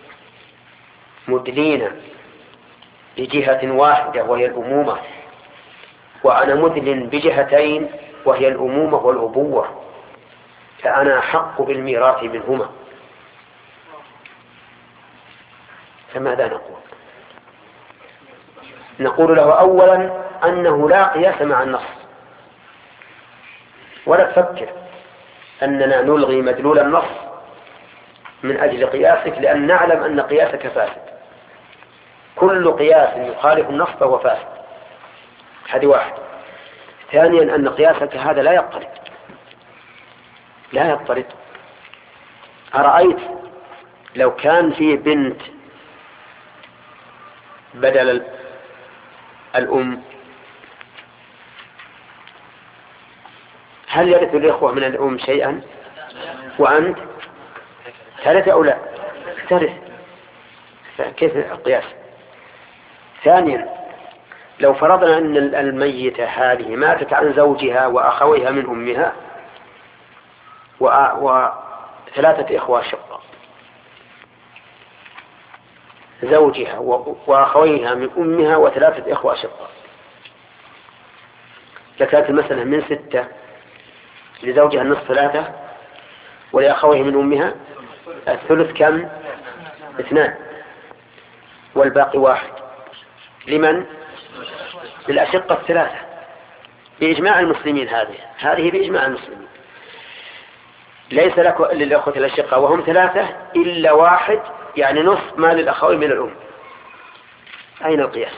مدلين بجهة واحدة وهي الأمومة، وأنا مدل بجهتين وهي الأمومة والأبوة، فأنا أحق بالميراث منهما، فماذا نقول؟ نقول له أولا أنه لا قياس مع النص، ولا تفكر أننا نلغي مدلول النص من أجل قياسك، لأن نعلم أن قياسك فاسد، كل قياس يخالف النص فهو فاسد، هذه واحد. ثانيا أن قياسك هذا لا يضطرد. أرأيت لو كان فيه بنت بدل الأم، هل يرث الإخوة من الأم شيئا وأنت ثالثة أو لا؟ ترث، فكيف القياس؟ ثانيا لو فرضنا أن الميتة هذه ماتت عن زوجها وأخويها من أمها وثلاثة إخوة شقة، زوجها وأخويها من أمها وثلاثة إخوة شقة، لكانت المسألة من 6، لزوجها النصف 3، ولأخويه من أمها الثلث كم؟ 2، والباقي 1. لمن؟ للأشقة 3 بإجماع المسلمين، هذه بإجماع المسلمين، ليس للأخوة الأشقة وهم 3 إلا 1، يعني نصف ما للأخوين من الأم. أين القياس؟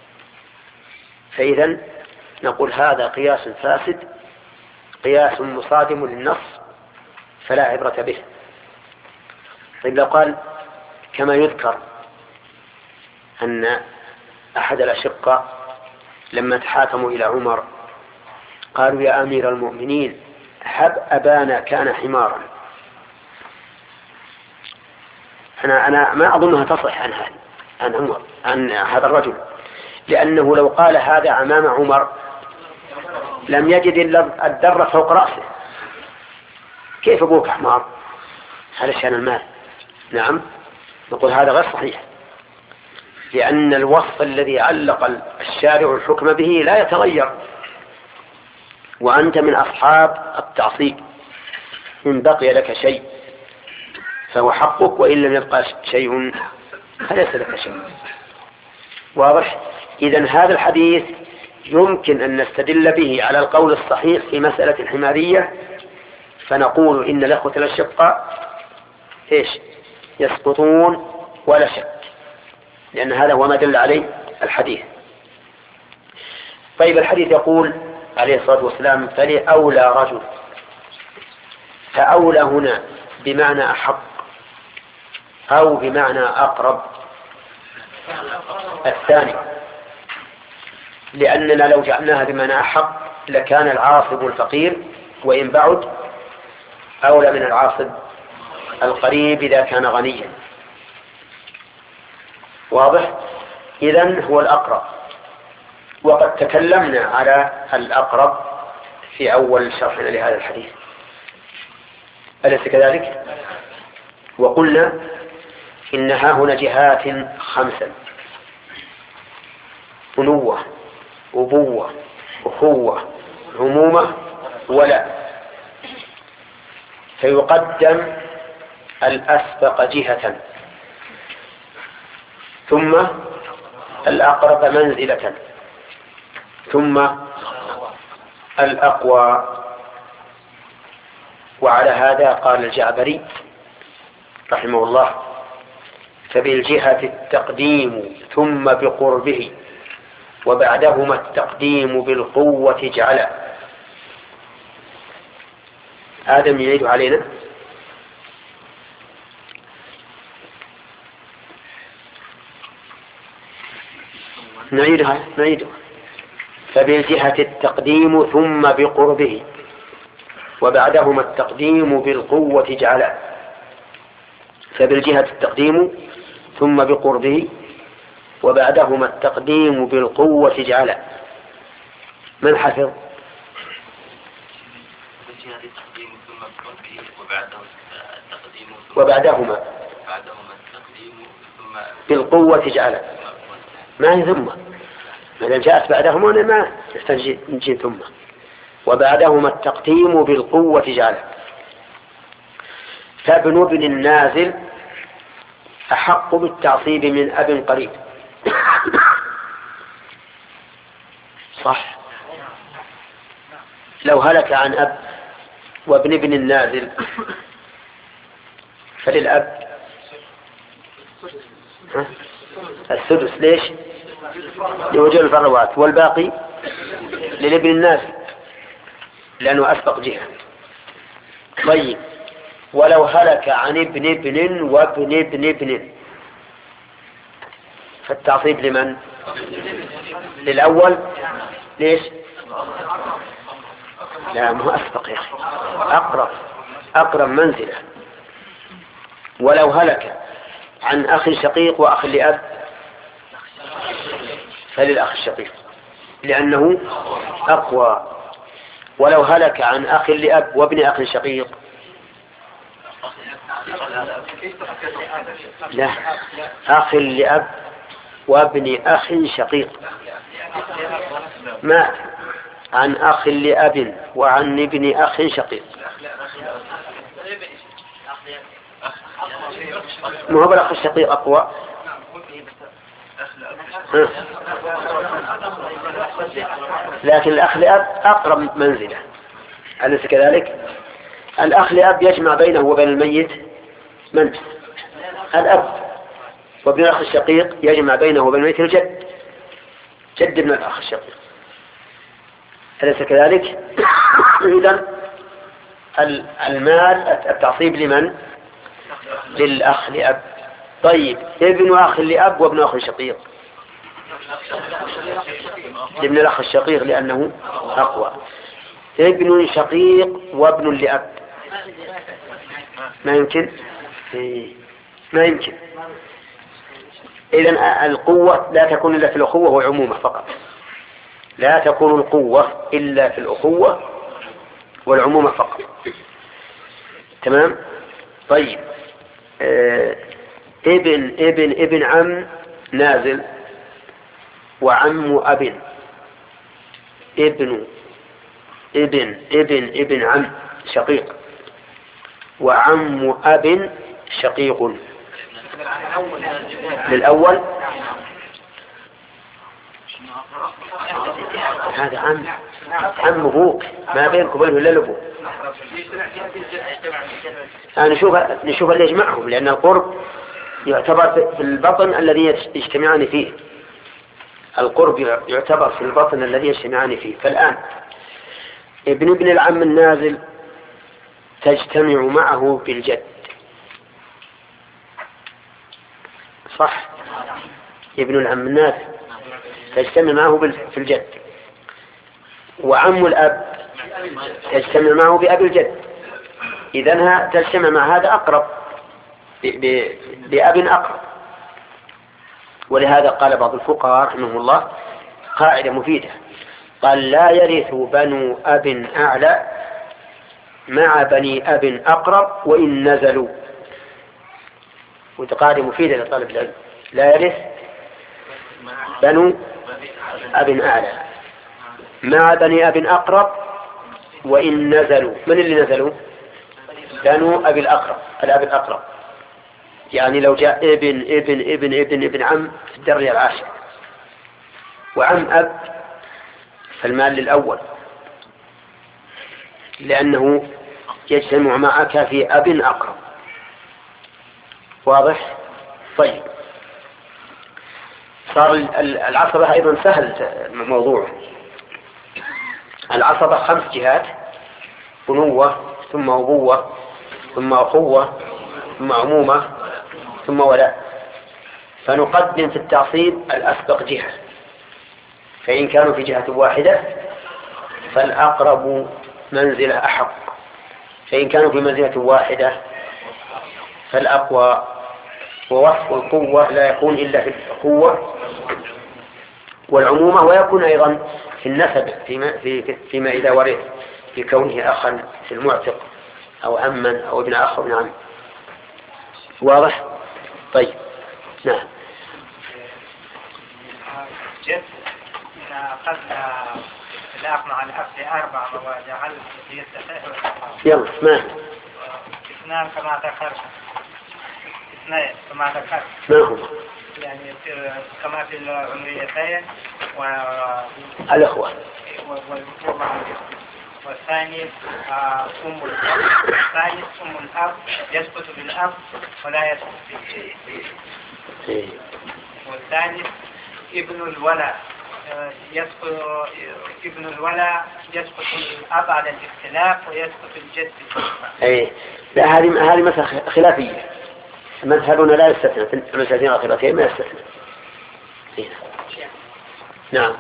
فإذا نقول هذا قياس فاسد، قياس مصادم للنص فلا عبرة به. طيب لو قال كما يذكر أن أحد الأشقة لما تحاكموا إلى عمر قالوا يا أمير المؤمنين هب أبانا كان حمارا، أنا ما أظنها تصح عن هذا الرجل، لأنه لو قال هذا أمام عمر لم يجد إلا الدر فوق رأسه، كيف أبوك حمار؟ هذا شأن المال. نعم، نقول هذا غير صحيح، لأن الوصف الذي علق الشارع الحكم به لا يتغير، وأنت من أصحاب التعصيب، إن بقي لك شيء فهو حقك، وإن لم يبقى شيء فليس لك شيء. واضح؟ إذن هذا الحديث يمكن أن نستدل به على القول الصحيح في مسألة الحمارية، فنقول إن الأخوة الأشقة يسقطون ولا شك، لأن هذا هو ما دل عليه الحديث. طيب الحديث يقول عليه الصلاة والسلام فلأولى رجل، فأولى هنا بمعنى أحق أو بمعنى أقرب؟ الثاني، لأننا لو جعلناها بمعنى أحق لكان العاصب الفقير وإن بعد أولى من العاصب القريب إذا كان غنيا. واضح؟ إذن هو الأقرب، وقد تكلمنا على الأقرب في أول شرحنا لهذا الحديث، أليس كذلك؟ وقلنا إنها هنا جهات 5: بنوة، أبوة، أخوة، عمومة، ولاء، فيقدم الأسبق جهة ثم الأقرب منزلة ثم الأقوى. وعلى هذا قال الجعبري رحمه الله فبالجهة التقديم ثم بقربه وبعدهما التقديم بالقوة اجعلا. آدم يعيد علينا نعيدها. فبالجهة التقديم ثم بقربه، وبعدهما التقديم بالقوة جعلا. فبالجهة التقديم ثم بقربه، وبعدهما التقديم بالقوة جعلا. من حفظ؟ وبعدهما بالقوة جعلا. ما هي ثم؟ إذا جاءت بعدهما ما يحتاج نجي ثم. وبعدهما التقديم بالقوة جعلا. فابن ابن النازل أحق بالتعصيب من أب قريب. صح. لو هلك عن أب وابن ابن النازل فللأب السدس. ليش؟ لوجود الفروات، والباقي للابن النازل لأنه أسبق جهة. طيب، ولو هلك عن ابن ابن وابن ابن ابن فالتعصيب لمن؟ للأول. ليش؟ لا، مو أسبق يا أخي، أقرب منزلة. ولو هلك عن أخ شقيق وأخ لأب فللأخ الشقيق لأنه أقوى. ولو هلك عن أخ لأب وابن أخ شقيق لا، أخ لأب وابن أخ شقيق. ما عن أخ لأب وعن ابن أخ شقيق، ما هو بالأخ الشقيق أقوى. لكن الأخ لأب أقرب منزلة، أليس كذلك؟ الأخ لأب يجمع بينه وبين الميت من؟ الأب. وابن الأخ الشقيق يجمع بينه وبين الميت الجد، جد ابن الأخ الشقيق، أليس كذلك؟ إذن المال التعصيب لمن؟ للأخ لأب. طيب، ابن أخ لأب وابن أخ شقيق لابن الأخ الشقيق لأنه أقوى. ابن شقيق وابن لأب ما يمكن. إذن القوة لا تكون إلا في الأخوة وعمومة فقط، لا تكون القوة إلا في الأخوة والعمومة فقط. تمام. طيب، ابن عم نازل، وعم أب، ابن عم شقيق، وعم أب شقيق. للأول هذا عم أبوك، ما بينك وبينه إلا الأبو. نشوف اللي يجمعهم، لأن القرب يعتبر في البطن الذي يجتمعان فيه. القرب يعتبر في البطن الذي يجتمعان فيه. فالآن ابن العم النازل تجتمع معه بالجد، صح؟ ابن العم النازل تجتمع معه في الجد. وعم الأب تجتمع معه بأب الجد. إذنها تجتمع مع هذا أقرب بأب أقرب. ولهذا قال بعض الفقهاء رحمه الله قاعدة مفيدة، قال: لا يرث بنو أب أعلى مع بني أب أقرب وإن نزلوا. وقاعدة مفيدة لطالب العلم: لا يرث بنو أب أعلى مع بني أب أقرب وإن نزلوا. من اللي نزلوا؟ بنو أب الأقرب، الأب الأقرب. يعني لو جاء ابن عم في الدرجة العاشرة وعم أب فالمال للأول، لأنه يجتمع معك في أب أقرب. واضح؟ طيب، صار العصبة أيضا سهل موضوع. العصبة 5 جهات: بنوة، ثم أبوة، ثم أخوة، ثم عمومة، ثم ولاء. فنقدم في التعصيب الأسبق جهة فإن كانوا في جهة واحدة فالأقرب منزلة أحق، فإن كانوا في منزلة واحدة فالأقوى. ووصف القوة لا يكون إلا في القوة والعمومة، ويكون أيضا في النسب فيما إذا ورث في كونه أخا في المعتق أو عما أو ابن أخ ابن عم. واضح؟ طيب نعم. جد إن أخذنا اختلاف مع الأب ل4 مواضع هل يستطيع؟ يلا ما اثنان كما ذكرت، اثنين كما ذكرت ما هو يعني كما في العمريتين الأخوة. والثاني أم الأب، الثالث أم الأب يسقط بالأب ولا يسقط بالأب، والثالث ابن الولد يسقط، ابن الولد يسقط الأب على الاختلاف ويسقط الجد. لا هذه مسألة خلافية، مذهبنا لا يستثنى في المسألتين الأخيرتين، ما يستثنى. نعم.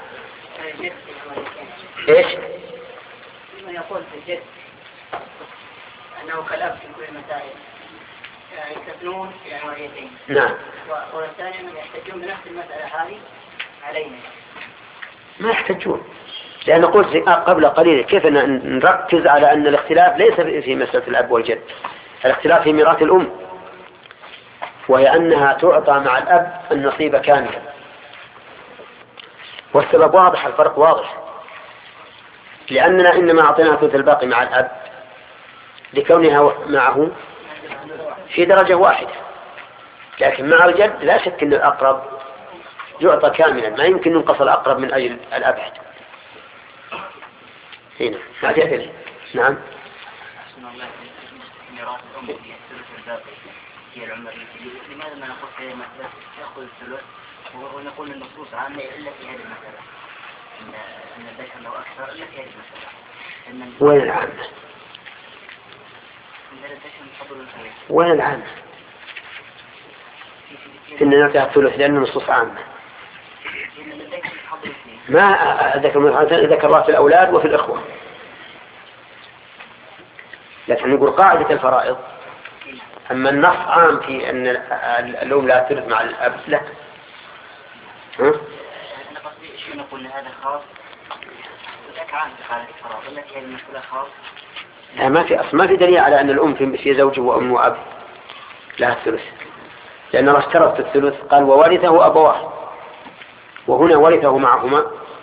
ايش؟ من يقول في الجد أنه كالأب في كل المسائل يستثنون في العمريتين. نعم. والثاني من يحتجون بنفس المسألة هذه علينا. ما يحتجون، لأن قلت قبل قليل كيف نركز على أن الاختلاف ليس في مسألة الأب والجد، الاختلاف في ميراث الأم، وهي أنها تعطى مع الأب النصيب كاملا. والسبب واضح، الفرق واضح، لأننا إنما أعطيناها ثلث الباقي مع الأب لكونها معه في درجة واحدة، لكن مع الجد لا شك أن الأقرب يعطى كاملا، ما يمكن ينقص الأقرب من أجل الأبعد. هنا ما تأثير. نعم. ميراث الأم هي الثلث الباقي هي العمرية، لماذا ما نقول في مسألة يأخذ الثلث ونقول النصوص عامة إلا في هذه المسألة، أن الذكر له أكثر إلا في هذه المسألة؟ وين العامة؟ وين العامة؟ إن نعطيها الثلث لأن النصوص عامة. ما ذكر في الأولاد وفي الإخوة، لكن نقول قاعدة الفرائض. أما النص عام في أن الأم لا ترث مع الأب لا. أنا قصدي شيء نقول هذا خاص وذاك عام في حالة الفرائض، ولا في هذه المسألة خاص؟ لا، ما في دليل على أن الأم في زوج وأم وأب لها الثلث، لأن الله اشترط الثلث قال وورثه أبواه، وهنا ورثه معهما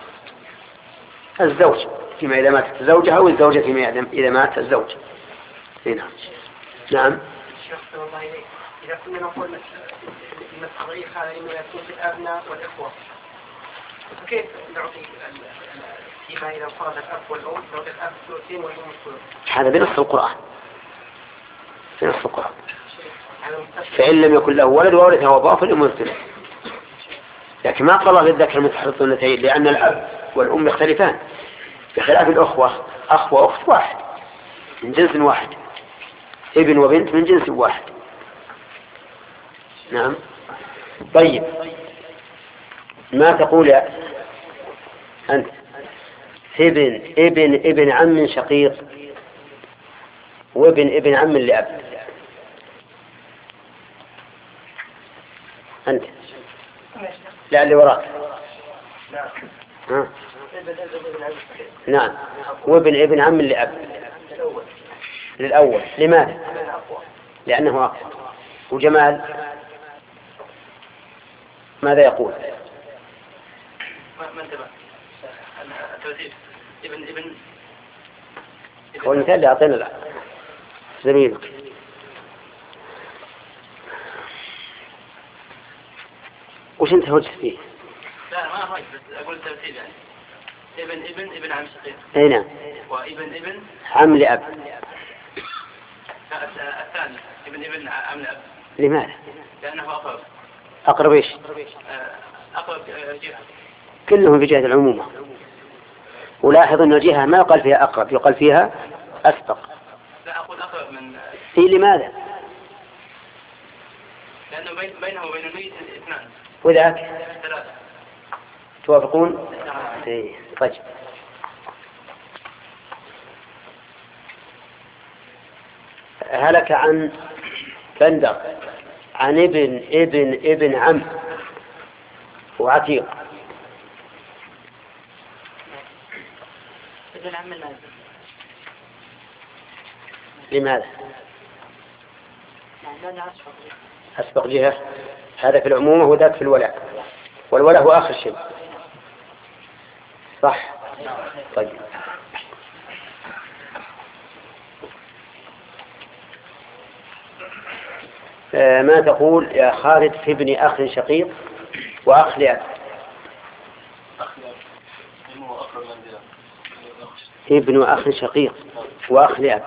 الزوج فيما إذا ماتت زوجها والزوجة فيما إذا مات الزوج. هنا نعم. إذا كنا نقول التصريح هذا إنه يكون في الأبناء والإخوة، فكيف نعطي فيما إذا فرض الأب والأم نعطي الأب ثلثين والأم ثلث؟ هذا بنص القرآن، بنص القرآن. فإن لم يكن له ولد وورثه أبواه فالأم الثلث، لكن ما قال الله للذكر مثل حظ الأنثيين، لأن الأب والأم يختلفان، بخلاف الأخوة أخ وأخت واحد من جنس واحد، ابن وبنت من جنس واحد. نعم. طيب ما تقول أنت؟ ابن عم شقيق وابن عم لأب، أنت لا اللي وراك. نعم. وابن عم لأب للأول، لماذا؟ لأنه أقصر. وجمال ماذا يقول؟ ما انتبه التوزيع ابن هو المثال اللي أعطينا زميلك. وش انت هوجت فيه؟ لا ما هوجت، بس أقول التوزيع يعني ابن عم شقيق. اي نعم. وابن عم لأب. الثاني ابن عم لأب. لماذا؟ لأنه أقرب. أقرب إيش؟ أقرب جهة. كلهم في جهة العمومة. ولاحظ أن الجهة ما يقال فيها أقرب، يقال فيها أسبق. لا أقول أقرب من. لماذا؟ لأنه بينه وبين الميت اثنان. وذاك؟ توافقون؟ إيه. طيب هلك عن بندر عن ابن عم وعتيق. ابن عم النازل. لماذا؟ يعني أسبق جهة. هذا في العمومة وذاك في الولاء، والولاء هو آخر شيء، صح؟ طيب ما تقول يا خالد في ابن أخ شقيق وأخ لأب؟ ابن أخ شقيق وأخ لأب.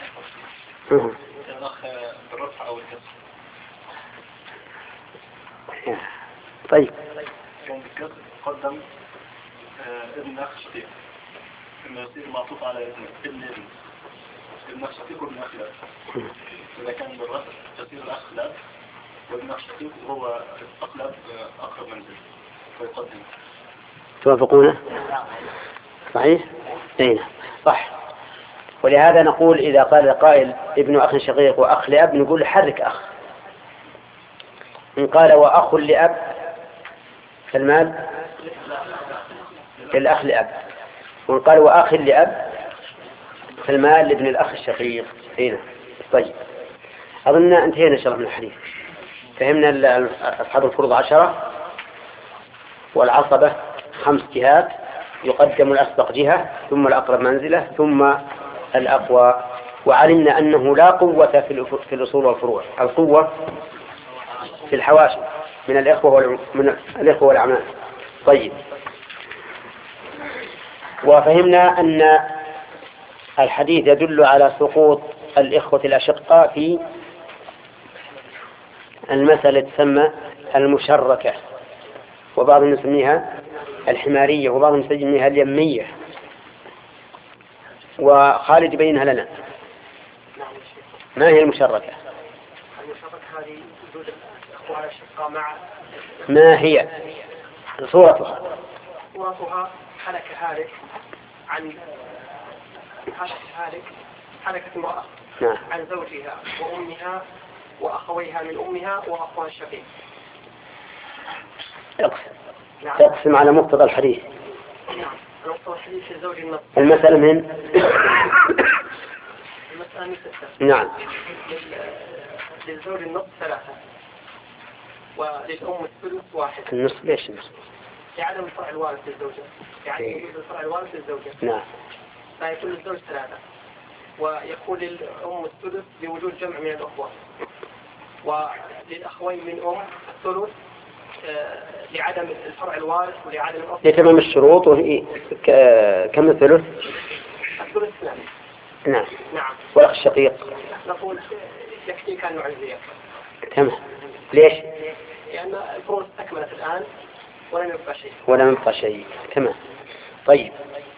طيب كان بالكسر قدم ابن أخ شقيق إنه يصير معطوف على ابن أخ شقيق وابن أخ لأب. إذا كان بالرفع تصير الأخ لأب وابن أخ شقيق وهو أخ لأب أقرب منزل فيقدم. توافقونه؟ صحيح؟ نعم صح. ولهذا نقول إذا قال قائل ابن أخ شقيق وأخ لأب نقول حرك أخ. إن قال وأخ لأب فالمال للأخ لأب، وإن قال وأخ لأب فالمال لابن الأخ الشقيق. هنا طيب أظن انتهينا إن شاء الله من الحديث. فهمنا أصحاب الفروض 10 والعصبة 5 جهات، يقدم الأسبق جهة ثم الأقرب منزلة ثم الأقوى. وعلمنا أنه لا قوة في الأصول والفروع، القوة في الحواشي من الإخوة والأعمام. طيب وفهمنا أن الحديث يدل على سقوط الإخوة الأشقاء في المسألة تسمى المشركة، وبعضهم يسميها الحمارية وبعضهم يسميها اليمية. وخالد يبينها لنا. ما هي المشركة؟ المشركة هذه وجود الأخوة على الأشقاء مع. ما هي صورتها؟ صورتها حلك هالك عن حلكة امرأة عن زوجها وأمها وأخويها من أمها وأخوها الشقيق. تقسم على مقتضى الحديث. نعم مقتضى الحديث لزوج النص. المسألة من؟ المسألة من 6. نعم. للزوج النص 3 وللأم الثلث 1. النصف ليش النصف؟ لعدم الفرع الوارث للزوجة، يعني وجود الفرع الوارث للزوجة. نعم. فيكون للزوج 3 ويكون للأم الثلث لوجود جمع من الأخوة، وللأخوين من أم الثلث لعدم الفرع الوارث ولعدم الأصل. لتمام الشروط. وهي كم الثلث؟ الثلث 2. نعم. نعم. والأخ الشقيق نقول يكفي كان نوع الزيادة. تمام. ليش؟ لأن الفروض استكملت الآن ولم يبقى شيء. تمام. طيب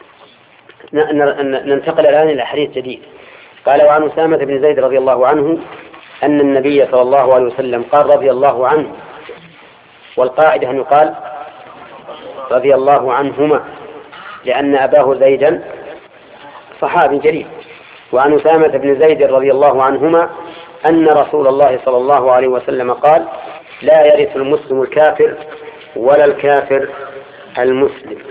ننتقل الآن إلى حديث جديد. قال وعن أسامة بن زيد رضي الله عنه أن النبي صلى الله عليه وسلم قال رضي الله عنه، والقاعدة أن يقال رضي الله عنهما لأن أباه زيدا صحابي جليل. وعن أسامة بن زيد رضي الله عنهما أن رسول الله صلى الله عليه وسلم قال لا يرث المسلم الكافر ولا الكافر المسلم.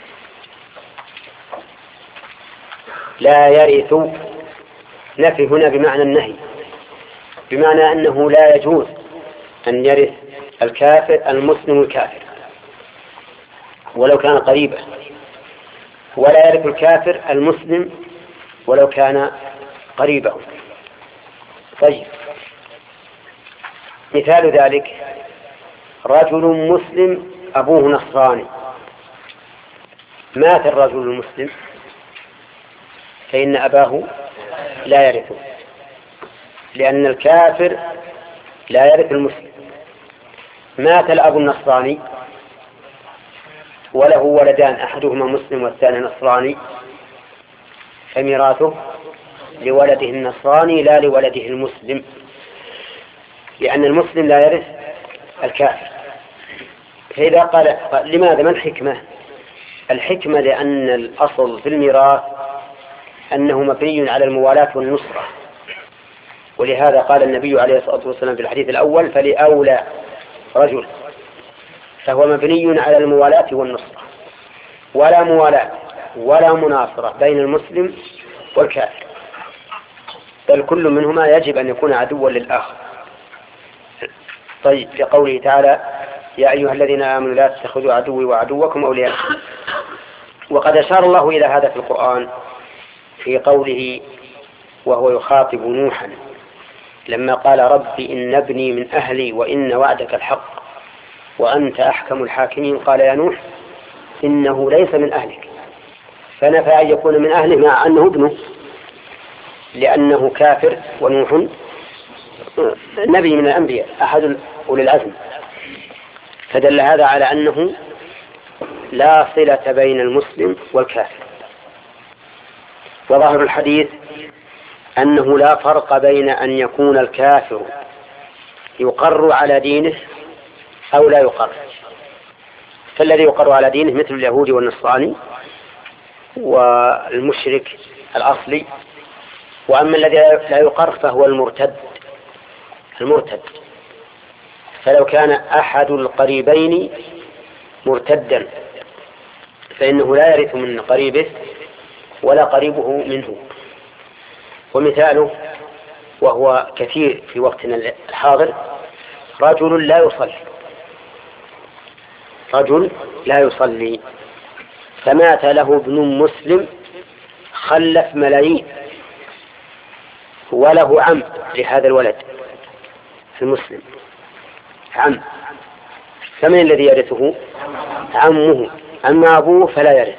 لا يرث نفي هنا بمعنى النهي، بمعنى أنه لا يجوز أن يرث الكافر المسلم الكافر ولو كان قريبا، ولا يرث الكافر المسلم ولو كان قريبه. طيب مثال ذلك رجل مسلم أبوه نصراني، مات الرجل المسلم فإن أباه لا يرثه، لأن الكافر لا يرث المسلم. مات الأب النصراني وله ولدان أحدهما مسلم والثاني نصراني، فميراثه لولده النصراني لا لولده المسلم، لأن المسلم لا يرث الكافر. فإذا قال لماذا؟ ما الحكمة؟ الحكمة لأن الأصل في الميراث أنه مبني على الموالاة والنصرة، ولهذا قال النبي عليه الصلاة والسلام في الحديث الأول فلأولى رجل، فهو مبني على الموالاة والنصرة، ولا موالاة ولا مناصرة بين المسلم والكافر، بل كل منهما يجب أن يكون عدوا للآخر. طيب، لقوله تعالى يا أيها الذين آمنوا لا تتخذوا عدوي وعدوكم أولياء. وقد أشار الله إلى هذا في القرآن في قوله وهو يخاطب نوحا لما قال رب إن ابني من أهلي وإن وعدك الحق وأنت أحكم الحاكمين، قال يا نوح إنه ليس من أهلك، فنفى أن يكون من أهله مع أنه ابنه لأنه كافر، ونوح نبي من الأنبياء أحد أولي العزم، فدل هذا على أنه لا صلة بين المسلم والكافر. وظاهر الحديث أنه لا فرق بين أن يكون الكافر يقر على دينه أو لا يقر، فالذي يقر على دينه مثل اليهود والنصراني والمشرك الأصلي، وأما الذي لا يقر فهو المرتد. فلو كان أحد القريبين مرتدا فإنه لا يرث من قريبه ولا قريبه منه. ومثاله وهو كثير في وقتنا الحاضر رجل لا يصلي فمات له ابن مسلم خلف ملايين وله عم لهذا الولد المسلم عم، فمن الذي يرثه؟ عمه، أما أبوه فلا يرث.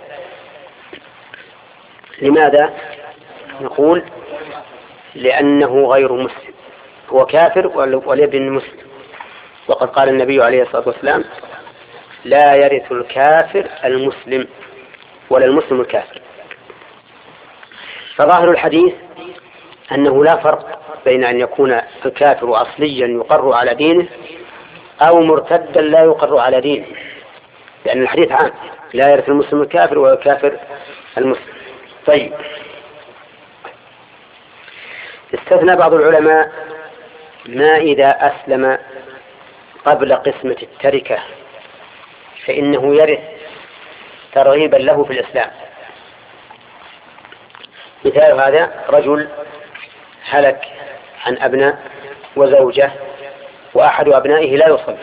لماذا؟ نقول لأنه غير مسلم، هو كافر والابن مسلم، وقد قال النبي عليه الصلاة والسلام لا يرث الكافر المسلم ولا المسلم الكافر. فظاهر الحديث أنه لا فرق بين أن يكون الكافر أصليا يقر على دينه أو مرتدا لا يقر على دينه، لأن الحديث عام لا يرث المسلم الكافر ولا الكافر المسلم. طيب، استثنى بعض العلماء ما إذا أسلم قبل قسمة التركة فإنه يرث ترغيبا له في الإسلام. مثال هذا رجل هلك عن أبناء وزوجة وأحد أبنائه لا يصلي،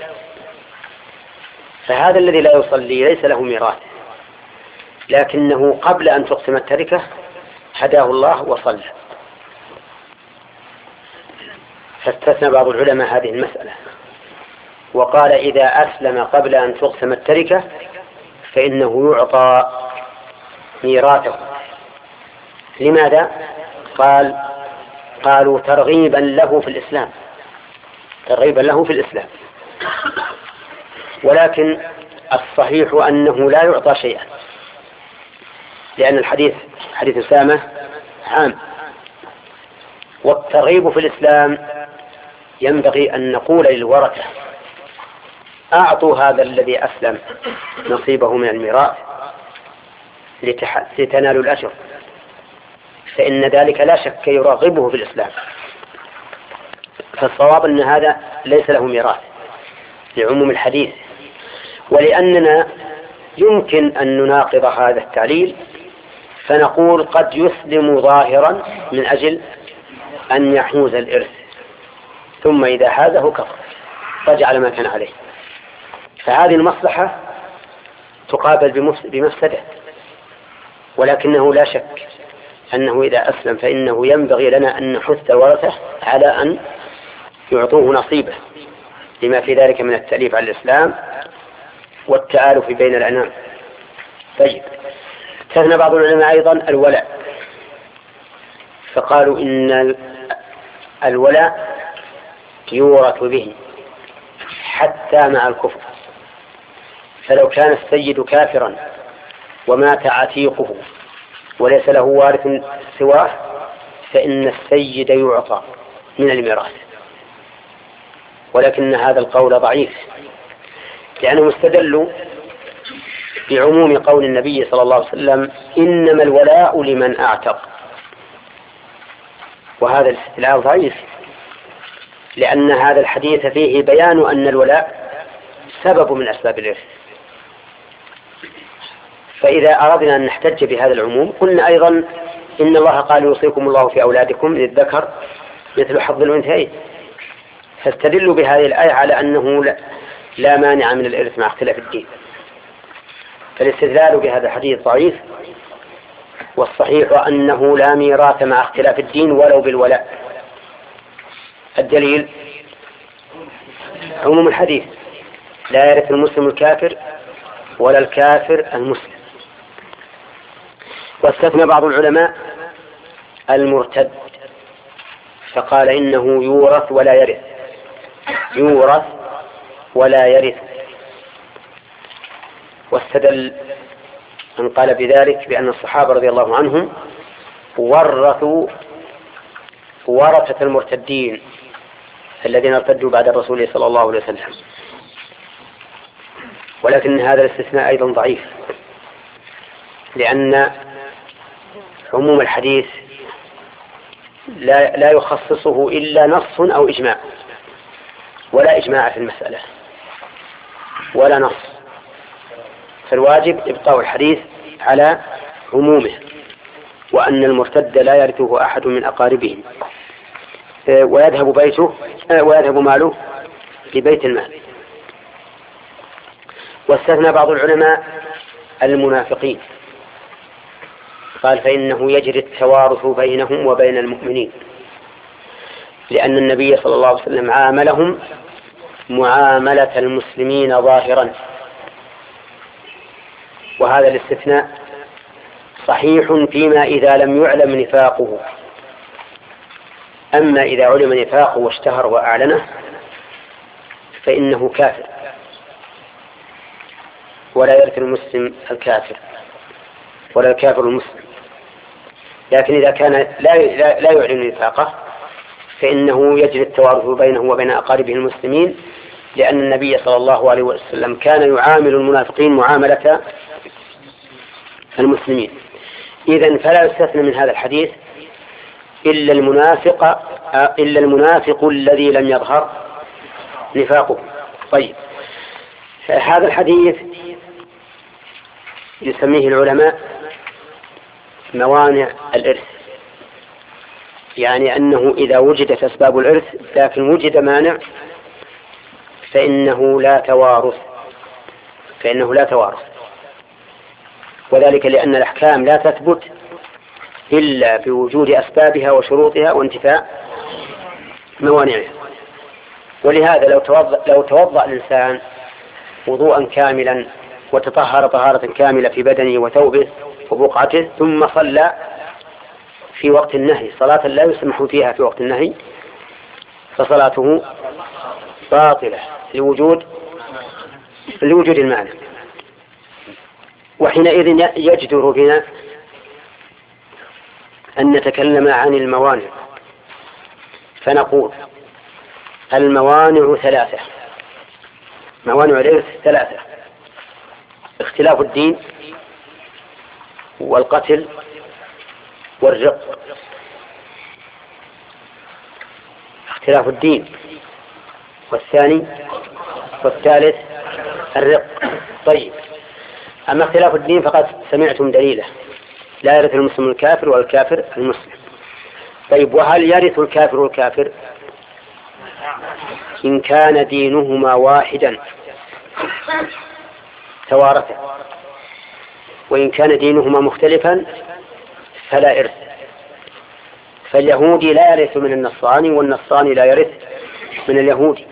فهذا الذي لا يصلي ليس له ميراث، لكنه قبل أن تقسم التركة هداه الله وصلى. فاستثنى بعض العلماء هذه المسألة وقال إذا أسلم قبل أن تقسم التركة فإنه يعطى ميراثه. لماذا؟ قالوا ترغيبا له في الإسلام، ولكن الصحيح أنه لا يعطى شيئا، لأن الحديث حديث أسامة عام، والترغيب في الإسلام ينبغي أن نقول للورثة أعطوا هذا الذي أسلم نصيبه من الميراث لتنالوا الأجر، فإن ذلك لا شك يرغبه في الإسلام. فالصواب أن هذا ليس له ميراث لعموم الحديث، ولأننا يمكن أن نناقض هذا التعليل فنقول قد يسلم ظاهرا من أجل أن يحوز الإرث، ثم إذا حازه كفر رجع لما كان عليه، فهذه المصلحة تقابل بمفسدة. ولكنه لا شك أنه إذا أسلم فإنه ينبغي لنا أن نحث الورثة على أن يعطوه نصيبه لما في ذلك من التأليف على الإسلام والتآلف بين الأنام. طيب، استثنى بعض العلماء أيضا الولاء، فقالوا إن الولاء يورث به حتى مع الكفر، فلو كان السيد كافرا ومات عتيقه وليس له وارث سواه فإن السيد يعطى من الميراث، ولكن هذا القول ضعيف، لأنهم استدلوا بعموم قول النبي صلى الله عليه وسلم إنما الولاء لمن أعتق، وهذا الاستدلال ضعيف، لأن هذا الحديث فيه بيان أن الولاء سبب من أسباب الإرث. فإذا أردنا أن نحتج بهذا العموم قلنا أيضا إن الله قال يوصيكم الله في أولادكم للذكر مثل حظ الأنثيين، فاستدلوا بهذه الآية على أنه لا مانع من الإرث مع اختلاف الدين. فالاستدلال بهذا الحديث ضعيف، والصحيح أنه لا ميراث مع اختلاف الدين ولو بالولاء. الدليل عموم الحديث: لا يرث المسلم الكافر ولا الكافر المسلم. واستثنى بعض العلماء المرتد فقال إنه يورث ولا يرث، يورث ولا يرث. واستدل من قال بذلك بأن الصحابة رضي الله عنهم ورثوا ورثة المرتدين الذين ارتدوا بعد الرسول صلى الله عليه وسلم، ولكن هذا الاستثناء أيضا ضعيف، لأن عموم الحديث لا يخصصه إلا نص أو إجماع، ولا إجماع في المسألة ولا نص، فالواجب إبقاء الحديث على عمومه، وأن المرتد لا يرثه أحد من أقاربه، ويذهب ماله لبيت المال. واستثنى بعض العلماء المنافقين، قال فإنه يجري التوارث بينهم وبين المؤمنين، لأن النبي صلى الله عليه وسلم عاملهم معاملة المسلمين ظاهرا. وهذا الاستثناء صحيح فيما إذا لم يعلم نفاقه، أما إذا علم نفاقه واشتهر وأعلنه فإنه كافر، ولا يرث المسلم الكافر ولا الكافر المسلم. لكن إذا كان لا يعلن نفاقه فإنه يجري التوارث بينه وبين أقاربه المسلمين، لأن النبي صلى الله عليه وسلم كان يعامل المنافقين معاملة المسلمين. إذن فلا يستثنى من هذا الحديث إلا المنافق الذي لم يظهر نفاقه. طيب، هذا الحديث يسميه العلماء موانع الإرث، يعني أنه إذا وجدت أسباب الإرث لكن وجد مانع فإنه لا توارث، وذلك لأن الأحكام لا تثبت إلا بوجود أسبابها وشروطها وانتفاء موانعها. ولهذا لو توضأ الإنسان وضوءا كاملا وتطهر طهارة كاملة في بدنه وثوبه وبقعته ثم صلى في وقت النهي صلاة لا يسمح فيها في وقت النهي فصلاته باطلة لوجود المعنى. وحينئذ يجدر بنا أن نتكلم عن الموانع، فنقول الموانع ثلاثة، موانع الإرث ثلاثة: اختلاف الدين والقتل والرق. اختلاف الدين، والثاني والثالث الرق. طيب، أما اختلاف الدين فقد سمعتم دليله: لا يرث المسلم الكافر ولا الكافر المسلم. طيب، وهل يرث الكافر الكافر؟ إن كان دينهما واحدا توارثا، وإن كان دينهما مختلفا فلا إرث. فاليهودي لا يرث من النصراني، والنصراني لا يرث من اليهودي،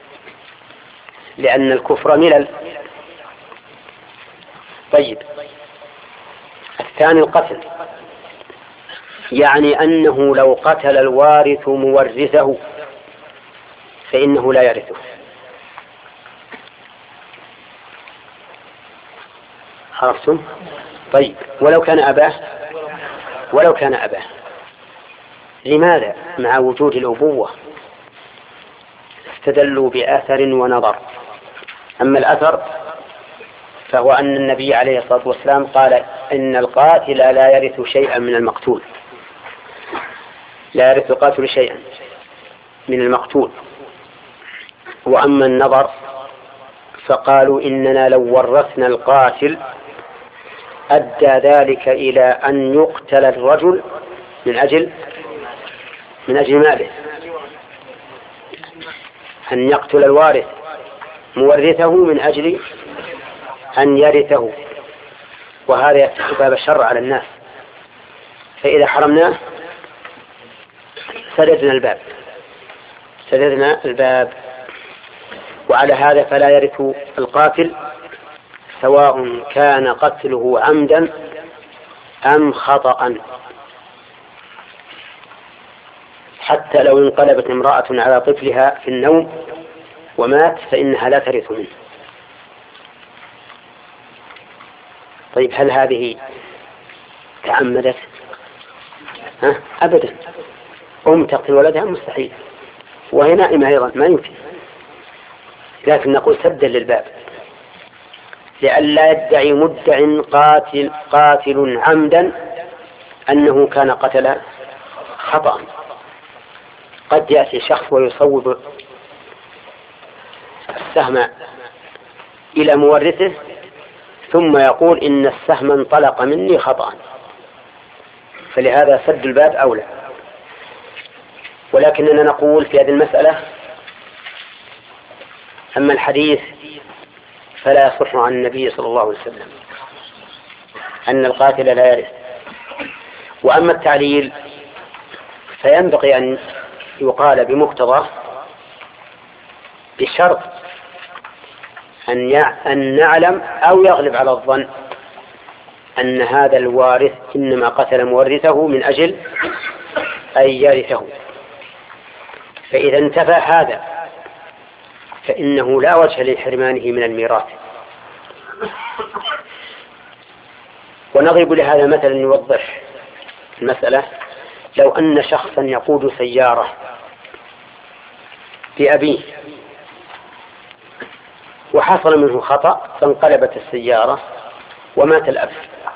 لأن الكفر ملل. طيب، الثاني القتل، يعني أنه لو قتل الوارث مورثه فإنه لا يرثه. عرفتم؟ طيب، ولو كان أباه، لماذا مع وجود الأبوة استدلوا بأثر ونظر؟ أما الأثر فهو أن النبي عليه الصلاة والسلام قال إن القاتل لا يرث شيئا من المقتول، لا يرث القاتل شيئا من المقتول. وأما النظر فقالوا إننا لو ورثنا القاتل أدى ذلك إلى أن يقتل الرجل من أجل ماله، أن يقتل الوارث مورثه من أجل أن يرثه، وهذا يفتح باب الشر على الناس، فإذا حرمناه سددنا الباب. وعلى هذا فلا يرث القاتل سواء كان قتله عمدا أم خطأ، حتى لو انقلبت امرأة على طفلها في النوم ومات فإنها لا ترث منه. طيب هل هذه تعمدت؟ أبدا. تقتل ولدها مستحيل، وهي نائمة أيضا ما يمكن، لكن نقول سدا للباب لئلا يدعي مدع قاتل عمدا أنه كان قتل خطأ. قد يأتي شخص ويصوب السهم إلى مورثه ثم يقول إن السهم انطلق مني خطأ، فلهذا سد الباب أولى. ولكننا نقول في هذه المسألة أما الحديث فلا يصح عن النبي صلى الله عليه وسلم أن القاتل لا يرث. وأما التعليل فينبغي أن يقال بمقتضاه بشرط أن نعلم أو يغلب على الظن أن هذا الوارث إنما قتل مورثه من أجل أن يرثه، فإذا انتفى هذا فإنه لا وجه لحرمانه من الميراث. ونضرب لهذا مثلا يوضح المسألة. لو أن شخصا يقود سيارة بأبيه وحصل منه خطأ فانقلبت السيارة ومات الأب،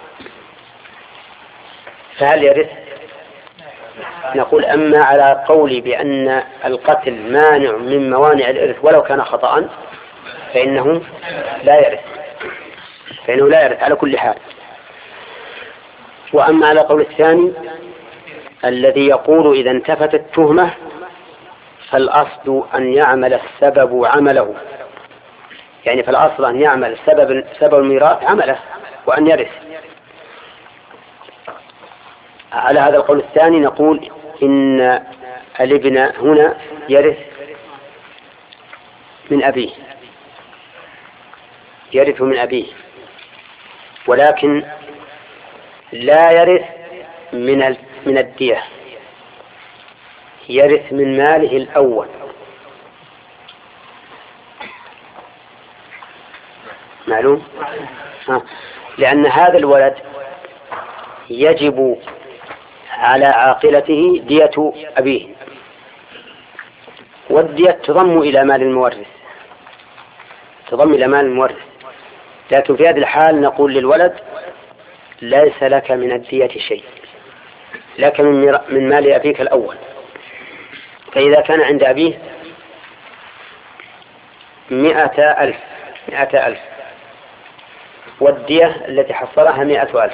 فهل يرث؟ نقول أما على قولي بأن القتل مانع من موانع الإرث ولو كان خطأ فإنه لا يرث على كل حال. وأما على قول الثاني الذي يقول إذا انتفت التهمة فالأصل أن يعمل السبب عمله، يعني فالأصل أن يعمل سبب الميراث عمله وأن يرث. على هذا القول الثاني نقول إن الابن هنا يرث من أبيه، ولكن لا يرث من الدية، يرث من ماله الأول. معلوم؟ لأن هذا الولد يجب على عاقلته دية أبيه، والدية تضم إلى مال المورث، لكن في هذه الحال نقول للولد ليس لك من الدية شيء، لك من مال أبيك الأول. فإذا كان عند أبيه 100,000 والدية التي حصلها 100,000،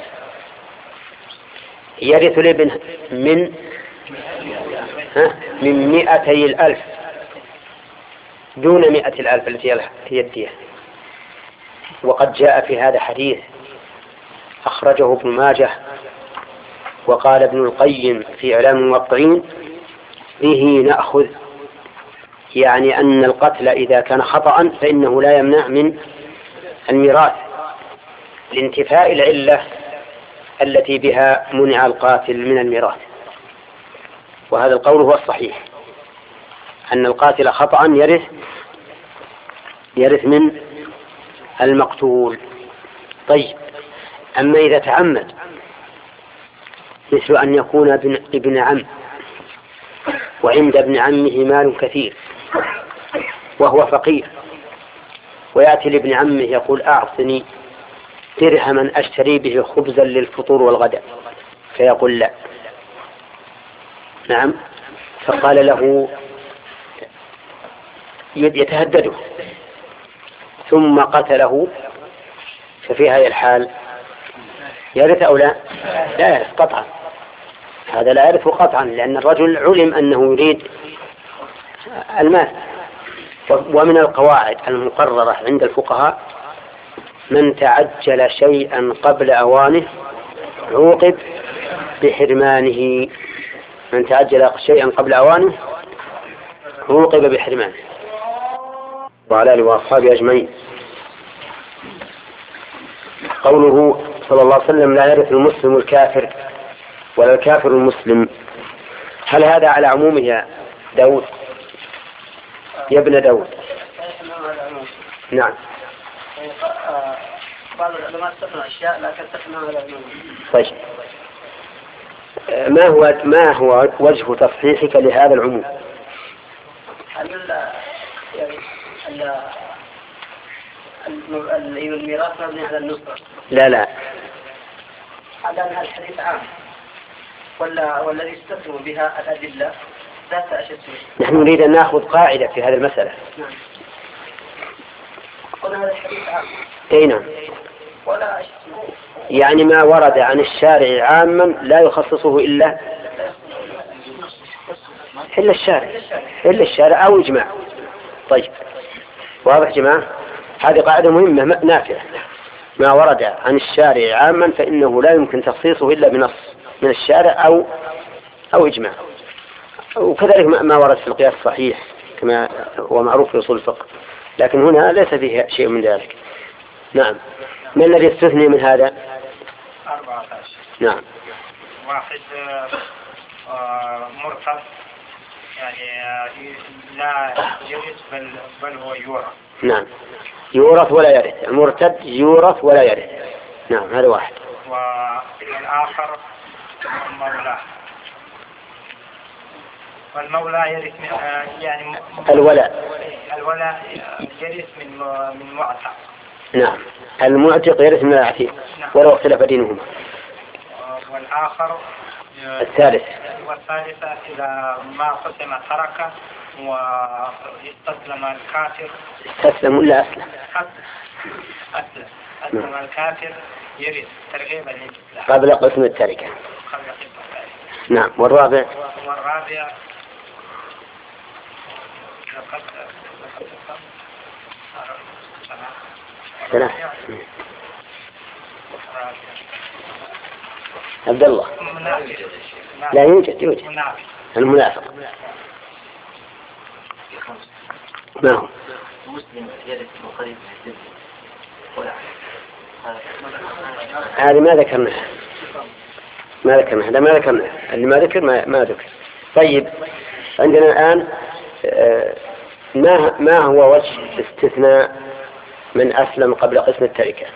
يرث الابن من 200,000 دون 100,000 التي هي الدية. وقد جاء في هذا حديث أخرجه ابن ماجه وقال ابن القيم في إعلام الموقعين به نأخذ، يعني أن القتل إذا كان خطأ فإنه لا يمنع من الميراث لانتفاء العلة التي بها منع القاتل من الميراث. وهذا القول هو الصحيح، أن القاتل خطأ يرث من المقتول. طيب أما إذا تعمد، مثل أن يكون ابن عم وعند ابن عمه مال كثير وهو فقير ويأتي لابن عمه يقول أعطني درهما أشتري به خبزا للفطور والغداء، فيقول لا. نعم. فقال له يتهدده ثم قتله، ففي هذه الحال يرث أو لا؟ لا يرث قطعا، هذا لا يرث قطعا، لأن الرجل علم أنه يريد المال. ومن القواعد المقررة عند الفقهاء من تعجل شيئا قبل أوانه عوقب بحرمانه، من تعجل شيئا قبل أوانه عوقب بحرمانه. وعلى آله وأصحابه أجمعين. قوله صلى الله عليه وسلم لا يرث المسلم الكافر ولا الكافر المسلم، هل هذا على عمومه يا داود يا ابن داود؟ نعم. بعض العلماء استثنوا أشياء لا تستثنى على العموم. طيب، ما هو وجه تصحيحك لهذا العموم؟ الميراث مبني على النصرة. لا على أن الحديث عام والذي استثنوا بها الأدلة لا تأشد فيه. نحن نريد أن نأخذ قاعدة في هذه المسألة. نعم. قلنا هذا الحديث عام. أي نعم. ولا يعني ما ورد عن الشارع عاما لا يخصصه إلا الشارع أو إجماع. طيب، واضح جماعة؟ هذه قاعدة مهمة نافعة. ما ورد عن الشارع عاما فإنه لا يمكن تخصيصه إلا بنص من الشارع أو إجماع. وكذلك ما ورد في القياس صحيح كما هو معروف في أصول الفقه، لكن هنا ليس فيه شيء من ذلك. نعم. من الذي يستثني من هذا؟ 14. نعم. واحد مرتد، يعني لا يرث بل هو يورث. نعم، يورث ولا يرث. المرتد يورث ولا يرث. نعم، هذا واحد. والآخر مولاه، والمولى يرث من يعني الولاء يرث من معتق. نعم، المعتق يرث من العتيق ولو اختلف دينهما. والآخر والثالثة إذا ما قسم تركه واستسلم الكافر. استسلم ولا أسلم؟ أسلم الكافر يرث ترغيبا للإسلام قبل قسم التركة. نعم. والرابع ثلاث. عبد الله. لا يوجد المنافق. ما هو؟ هذه ما ذكرناها. اللي ما ذكر ما ذكر. طيب، عندنا الآن ما هو وجه استثناء من أسلم قبل قسم التركة؟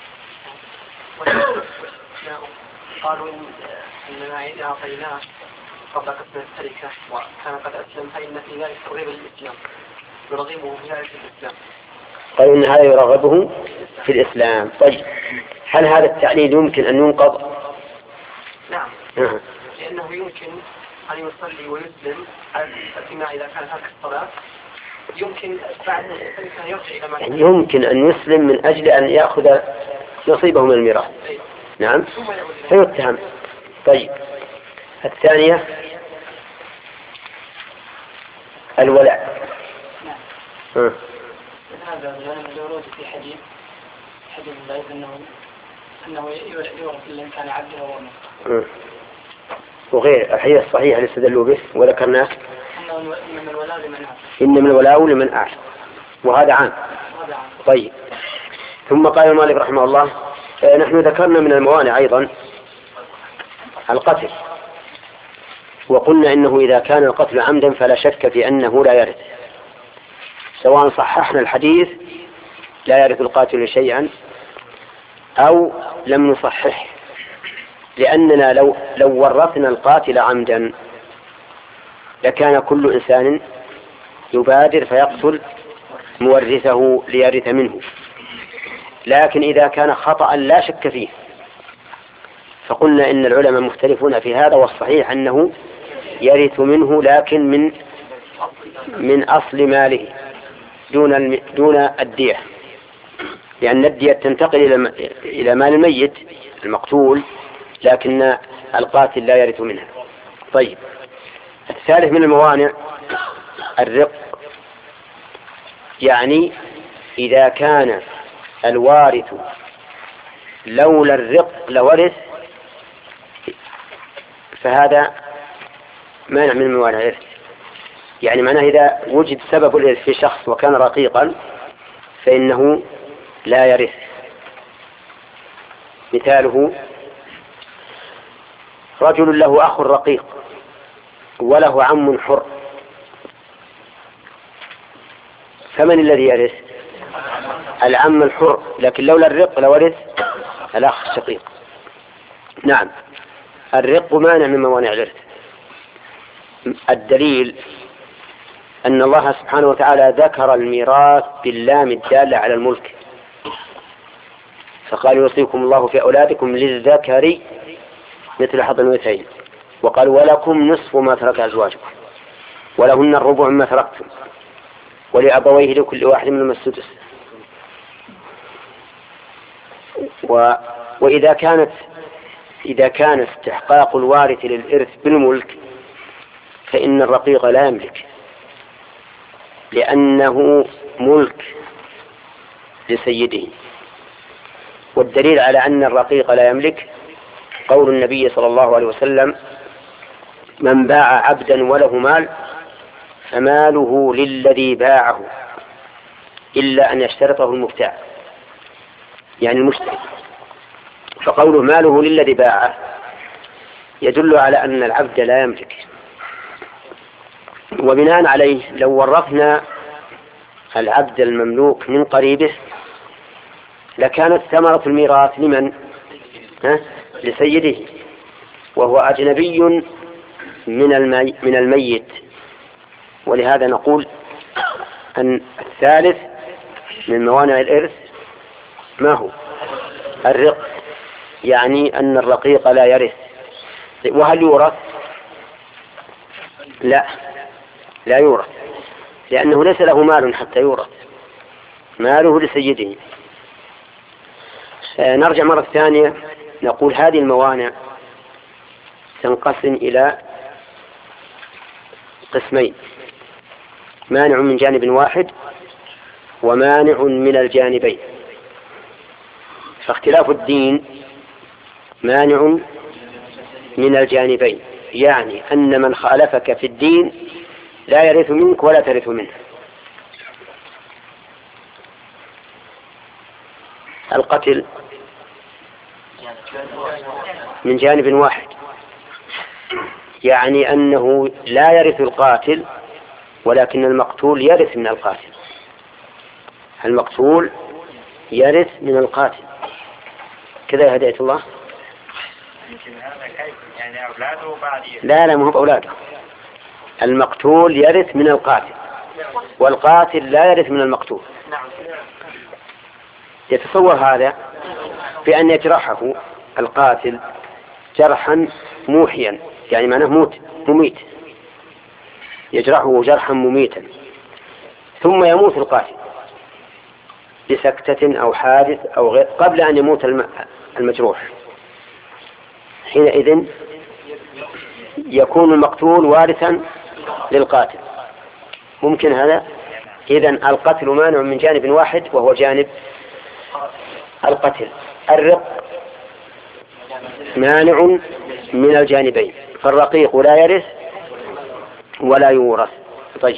قالوا إننا إذا أعطيناه قبل قسم التركة وكان قد أسلم فإن في ذلك ترغيب الإسلام، يرغبه في ذلك الإسلام. قالوا إن هذا يرغبه في الإسلام. طيب، هل هذا التعليل يمكن أن ينقض؟ نعم. لأنه يمكن أن يصلي ويسلم فيما إذا كان هكذا الصلاة يمكن بعد التركة يرجع إلى ما يعني يمكن أن يسلم من أجل أن يأخذ نصيبه من الميراث. نعم، فيتهم. طيب، الثانية الولاء. هذا الورود في حديث ضعيف أنه يورث إن كان عبده وأمه. وغير الحديث الصحيح اللي استدلوا به وذكرناه إنما الولاء لمن أعلم، وهذا عام. طيب، ثم قال مالك رحمه الله نحن ذكرنا من الموانع أيضا القتل، وقلنا إنه إذا كان القتل عمدا فلا شك في أنه لا يرث، سواء صححنا الحديث لا يرث القاتل شيئا أو لم نصحح، لأننا لو ورثنا القاتل عمدا لكان كل إنسان يبادر فيقتل مورثه ليرث منه. لكن إذا كان خطأ لا شك فيه فقلنا إن العلماء مختلفون في هذا، والصحيح أنه يرث منه لكن من أصل ماله دون الدية، لأن الدية تنتقل إلى مال الميت المقتول، لكن القاتل لا يرث منها. طيب، الثالث من الموانع الرق، يعني إذا كان الوارث لولا الرق لورث، فهذا مانع من موانع الإرث. يعني معناه إذا وجد سبب الإرث في شخص وكان رقيقا فإنه لا يرث. مثاله رجل له أخ رقيق وله عم حر، فمن الذي يرث؟ العم الحر، لكن لولا الرق لورث الأخ الشقيق. نعم، الرق مانع من موانع الإرث. الدليل أن الله سبحانه وتعالى ذكر الميراث باللام الدالة على الملك، فقال يوصيكم الله في أولادكم للذكر مثل حظ الأنثيين، وقال ولكم نصف ما ترك أزواجكم ولهن الربع مما تركتم ولأبويه لكل واحد منهم السدس. وإذا كان استحقاق الوارث للإرث بالملك فإن الرقيق لا يملك، لأنه ملك لسيده. والدليل على أن الرقيق لا يملك قول النبي صلى الله عليه وسلم: من باع عبدا وله مال فماله للذي باعه إلا أن يشترطه المبتاع، يعني المشتري. فقوله ماله للذي باعه يدل على أن العبد لا يملك. وبناء عليه لو ورثنا العبد المملوك من قريبه لكانت ثمرة الميراث لمن؟ لسيده، وهو أجنبي من الميت. ولهذا نقول أن الثالث من موانع الإرث ما هو؟ الرق، يعني أن الرقيق لا يرث. وهل يورث؟ لا يورث، لأنه ليس له مال حتى يورث، ماله لسيده. نرجع مرة ثانية نقول هذه الموانع تنقسم إلى قسمين: مانع من جانب واحد ومانع من الجانبين. فاختلاف الدين مانع من الجانبين، يعني أن من خالفك في الدين لا يرث منك ولا ترث منه. القتل من جانب واحد، يعني أنه لا يرث القاتل ولكن المقتول يرث من القاتل. المقتول يرث من القاتل. كذا هداية الله. لا مو بأولاده. المقتول يرث من القاتل والقاتل لا يرث من المقتول. يتصور هذا بأن يجرحه القاتل جرحا موحيا، يعني معناه مميت، يجرحه جرحا مميتا، ثم يموت القاتل بسكتة أو حادث أو غير قبل أن يموت المجروح. حينئذ يكون المقتول وارثا للقاتل. ممكن هذا؟ إذن القتل مانع من جانب واحد وهو جانب القتل. الرق مانع من الجانبين، فالرقيق لا يرث ولا يورث. طيب،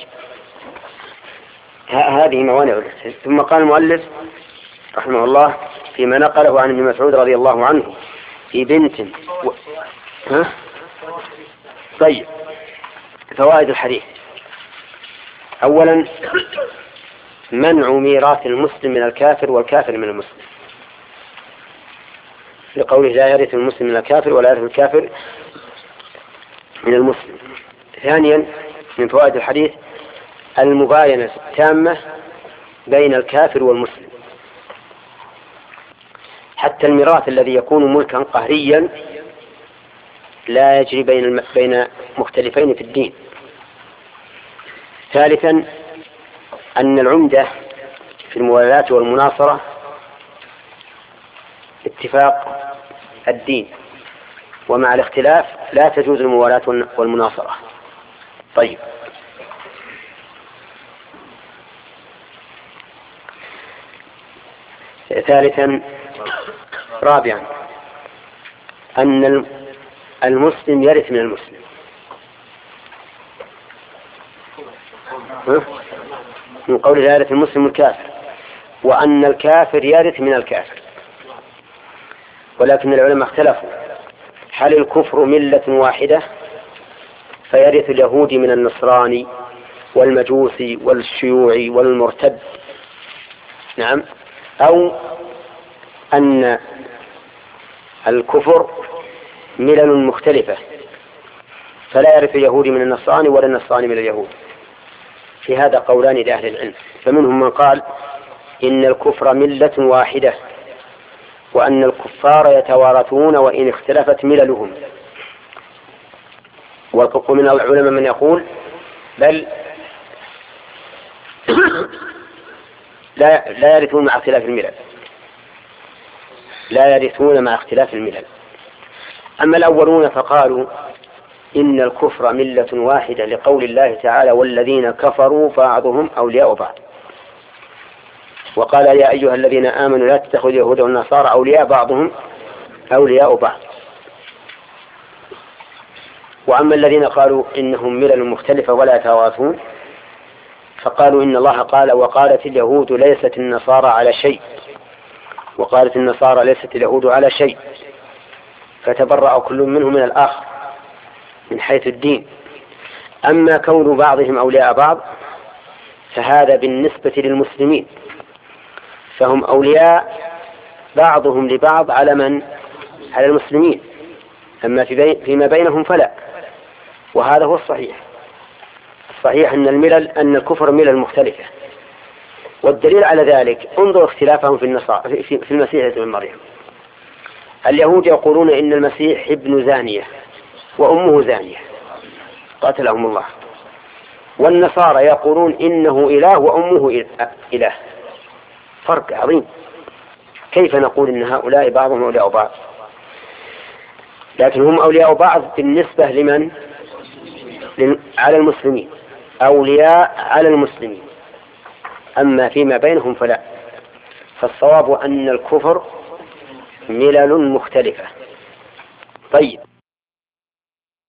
هذه موانع الإرث. ثم قال المؤلف رحمه الله فيما نقله عن ابن مسعود رضي الله عنه في بنت طيب، فوائد الحديث: أولا منع ميراث المسلم من الكافر والكافر من المسلم، لقوله لا يرث المسلم من الكافر ولا يرث الكافر من المسلم. ثانيا من فوائد الحديث المباينة التامة بين الكافر والمسلم. حتى الميراث الذي يكون ملكا قهريا لا يجري بين مختلفين في الدين. ثالثا أن العمدة في الموالاة والمناصرة اتفاق الدين، ومع الاختلاف لا تجوز الموالاة والمناصرة. طيب، ثالثا رابعا أن المسلم يرث من المسلم. من قول لا يرث المسلم الكافر، وأن الكافر يرث من الكافر. ولكن العلماء اختلفوا هل الكفر ملة واحدة فيرث اليهودي من النصراني والمجوسي والشيوعي والمرتد، نعم، أو أن الكفر ملل مختلفة فلا يرث اليهودي من النصراني ولا النصراني من اليهود. في هذا قولان لأهل العلم، فمنهم من قال إن الكفر ملة واحدة وأن الكفار يتوارثون وإن اختلفت مللهم. ومن العلماء من يقول بل لا يرثون مع اختلاف الملل، لا يرثون مع اختلاف الملل. أما الأولون فقالوا إن الكفر ملة واحدة لقول الله تعالى والذين كفروا بعضهم أولياء بعض، وقال يا أيها الذين آمنوا لا تتخذوا اليهود والنصارى أولياء بعضهم أولياء بعض. وأما الذين قالوا إنهم ملل مختلفة ولا يتواثون فقالوا إن الله قال وقالت اليهود ليست النصارى على شيء وقالت النصارى ليست اليهود على شيء، فتبرأ كل منهم من الآخر من حيث الدين. أما كون بعضهم أولياء بعض فهذا بالنسبة للمسلمين، فهم أولياء بعضهم لبعض على من؟ على المسلمين. أما فيما بينهم فلا. وهذا هو الصحيح. الصحيح أن الكفر ملل مختلفة. والدليل على ذلك انظر اختلافهم في المسيح ابن مريم. اليهود يقولون إن المسيح ابن زانية وأمه زانية قاتلهم الله، والنصارى يقولون إنه إله وأمه إله. فرق عظيم. كيف نقول إن هؤلاء بعضهم أولياء بعض؟ لكن هم أولياء بعض بالنسبة لمن؟ على المسلمين، أولياء على المسلمين. أما فيما بينهم فلا. فالصواب أن الكفر ملل مختلفة. طيب،